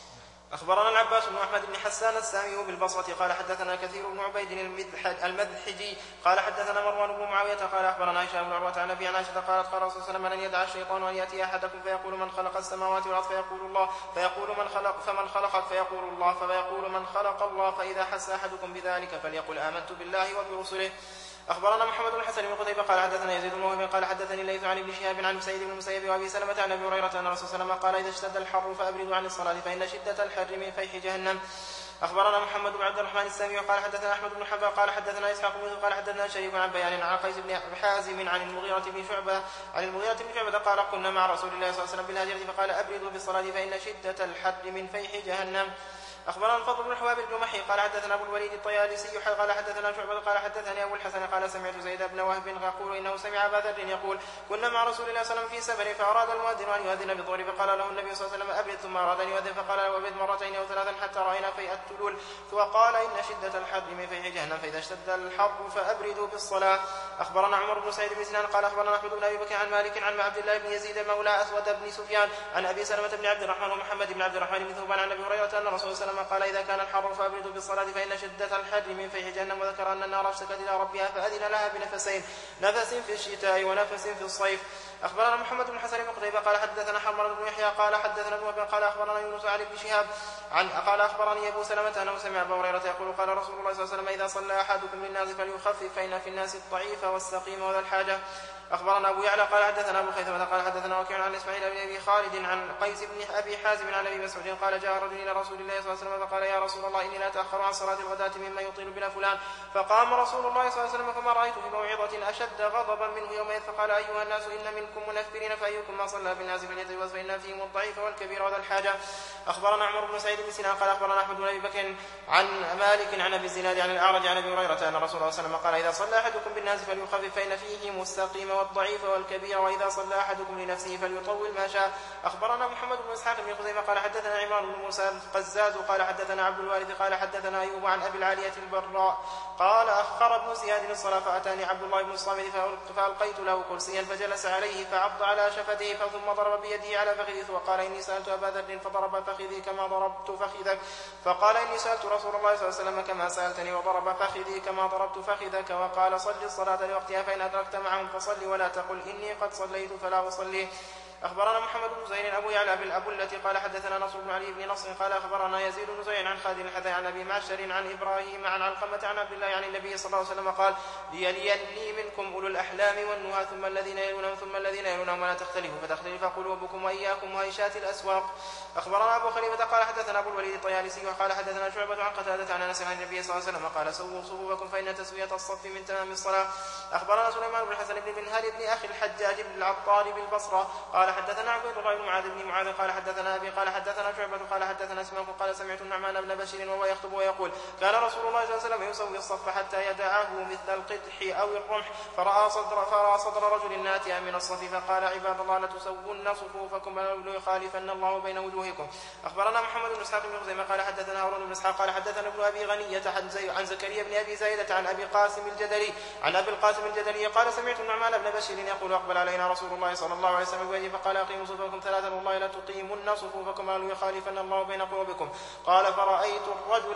أخبرنا العباس بن أحمد بن حسان السامي بالبصرة قال حدثنا كثير بن عبيد المذحجي قال حدثنا مروان بن معاوية قال أخبرنا هشام بن عروة عن أبي عائشة قالت قال رسول الله صلى الله عليه وسلم لن يدع الشيطان أن يأتي أحدكم فيقول من خلق السماوات والأرض فيقول الله فيقول من خلق فمن خلقك فيقول الله فيقول من خلق الله فإذا حس أحدكم بذلك فليقل آمنت بالله وبرسله. أخبرنا محمد بن الحسن بن قتيبة قال حدثنا يزيد بن وهب قال حدثني الليث عن ابن شهاب عن سعيد بن المسيب وأبي سلمة عن أبي هريرة أن الرسول صلى الله عليه وسلم قال إذا اشتد الحر فأبردوا عن الصلاة فإن شدة الحر من فيح جهنم. أخبرنا محمد بن عبد الرحمن السامي قال حدثنا أحمد بن حنبل قال حدثنا إسحاق بن قال حدثنا شريك عن بيان عن قيس بن حازم عن المغيرة بن شعبة عن المغيرة بن شعبة قال قلنا مع رسول الله صلى الله عليه وسلم بالهجرة فقال أبردوا بالصلاة فإن شدة الحر من فيح جهنم. أخبرنا الفضل بن حباب الجمحي قال حدثنا أبو الوليد الطيالسي قال حدثنا شعبة قال حدثني أبو الحسن قال سمعت زيد بن وهب يقول إنه سمع أبا ذر يقول كنا مع رسول الله صلى الله عليه وسلم في سفر فأراد المؤذن أن يؤذن بالظهر فقال له النبي صلى الله عليه وسلم أبرد ثم أراد أن يؤذن فقال له أبرد مرتين أو ثلاثا حتى رأينا فيء التلول وقال إن شدة الحر من فيح جهنم فإذا اشتد الحر فأبردوا بالصلاة. أخبرنا عمر بن سعيد بن سنان قال أخبرنا أحمد بن أبي بكر عن مالك عن عبد الله بن يزيد مولى أسود بن سفيان عن أبي سلمة بن عبد الرحمن ومحمد بن عبد الرحمن بن ثوبان عن أبي هريرة أن الرسول صلى الله عليه وسلم قال إذا كان الحر فأبردوا بالصلاة فإن شدة الحر من فيح جهنم. وذكر أن النار اشتكت إلى ربها فأذن لها بنفسين نفس في الشتاء ونفس في الصيف. أخبرنا محمد بن حسن بن قتيبة قال حدثنا حرملة بن يحيى قال حدثنا ابن وهب قال أخبرنا يونس عن ابن شهاب عن قال أخبرني أبو سلمة أنه سمع أبا هريرة يقول قال رسول الله صلى الله عليه وسلم إذا صلى أحدكم للناس فليخفف فإن في الناس الضعيف والسقيم وذا الحاجة. أخبرنا أبو يعلى قال حدثنا أبو خيثمة قال حدثنا وكيع عن إسماعيل بن أبي خالد عن قيس بن أبي حازم عن أبي مسعود قال جاء رجل إلى رسول الله صلى الله عليه وسلم فقال يا رسول الله إني لا أتأخر عن صلاة الغداة مما يطيل بنا فلان. فقام رسول الله صلى الله عليه وسلم فما رأيت في موعظة أشد غضبا منه يومئذ فقال أيها الناس إن منكم منفرين فأيكم ما صلى بالناس فليتجوز فإن فيهم الضعيف والكبير وذا الحاجة. أخبرنا عمر بن سعيد بن سنان قال أخبرنا أحمد بن أبي بكر عن مالك عن أبي الزناد عن الأعرج عن أبي هريرة أن رسول الله صلى الله عليه وسلم قال إذا صلى أحدكم بالناس فليخفف فإن فيهم السقيم والضعيف والكبير وإذا صلى أحدكم لنفسه فليطول ما شاء. أخبرنا محمد بن إسحاق بن خزيمة قال حدثنا عمران بن موسى القزاز قال حدثنا عبد الوارث قال حدثنا أيوب عن أبي العالية البراء قال أخر ابن زياد الصلاة فأتاني عبد الله بن الصامت فألقيت له كرسيا فجلس عليه فعض على شفته ثم ضرب بيده على فخذه وقال إني سألت أبا ذر فضرب فخذي كما ضربت فخذك فقال إني سألت رسول الله صلى الله عليه وسلم كما سألتني وضرب فخذي كما ضربت فخذك وقال صل الصلاة لوقتها فإن أدركت معهم فصل ولا تقل إني قد صليت فلا أصلي. أخبرنا محمد بن زين أبو يعلى بالأبو التي قال حدثنا نصر بن علي بن نصر قال أخبرنا يزيد بن زين عن خالد الحذاء عن أبي معشر عن إبراهيم عن علقمة عن عبد الله عن النبي صلى الله عليه وسلم قال ليلي منكم أولو الأحلام والنهى ثم الذين يلونهم ثم الذين يلونهم ولا تختلفوا فتختلف قلوبكم وإياكم وهيشات الأسواق. أخبرنا أبو خليفة قال حدثنا أبو الوليد الطيالسي وقال حدثنا شعبة عن قتادة عن أنس عن النبي صلى الله عليه وسلم قال سووا صفوفكم فإن تسوية الصف من تمام الصلاة. أخبرنا سليمان بن الحسن بن منهال بن أخي الحجاج بن العطار بالبصرة قال حدثنا عبد الله بن معاذ بن معاذ قال حدثنا أبي قال حدثنا شعبة قال حدثنا اسماك قال سمعت النعمان بن بشير وهو يخطب ويقول كان رسول الله صلى الله عليه وسلم يسوي الصف حتى يدعه مثل القدح أو الرمح فرأى صدر, فرأى صدر رجل ناتئا من الصف فقال عباد الله لتسوون صفوفكم ليخالفن الله بين وجوهكم. أخبرنا محمد بن إسحاق بن خزيمة قال حدثنا هارون بن إسحاق قال حدثنا ابن أبي غنية عن زكريا بن أبي زايدة عن أبي قاسم الجدلي عن أبي القاسم الجدلي قال سمعت النعمان بن بشير يقول أقبل علينا رسول الله صلى الله عليه وسلم بوجهه فقال أقيموا صفوفكم ثلاثا والله لا تقيمن صفوفكم ليخالفن الله بين قلوبكم. قال فرأيت الرجل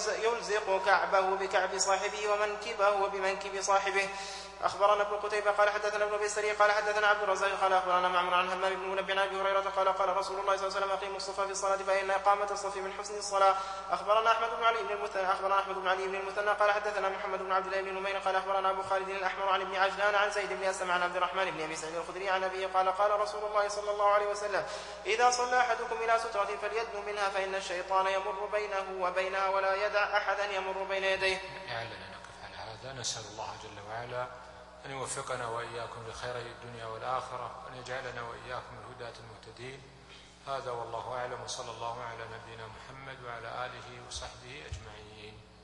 يلزق كعبه بكعب صاحبه ومنكبه بمنكب صاحبه. أخبرنا ابن قتيبة قال حدثنا ابن أبي السري قال حدثنا عبد الرزاق قال أخبرنا معمر عن همام بن منبه عن أبي هريرة قال قال رسول الله صلى الله عليه وسلم أقيموا الصف في الصلاة فإن إقامة الصف من حسن الصلاة. أخبرنا أحمد بن علي بن المثنى أخبرنا أحمد بن علي بن المثنى قال حدثنا محمد بن عبد الله بن نمير قال أخبرنا أبو خالد الأحمر عن ابن عجلان عن زيد بن أسلم عن عبد الرحمن بن أبي سعيد الخدري عن أبيه قال قال رسول الله صلى الله عليه وسلم إذا صلى أحدكم إلى سترة فليدنو منها فإن الشيطان يمر بينه وبينها ولا يدع أحدا يمر بين يديه. لعلنا نقف على هذا. نسأل الله جل وعلا أن يوفقنا وإياكم لخيري الدنيا والآخرة وأن يجعلنا وإياكم الهداة المهتدين. هذا والله أعلم وصلى الله على نبينا محمد وعلى آله وصحبه أجمعين.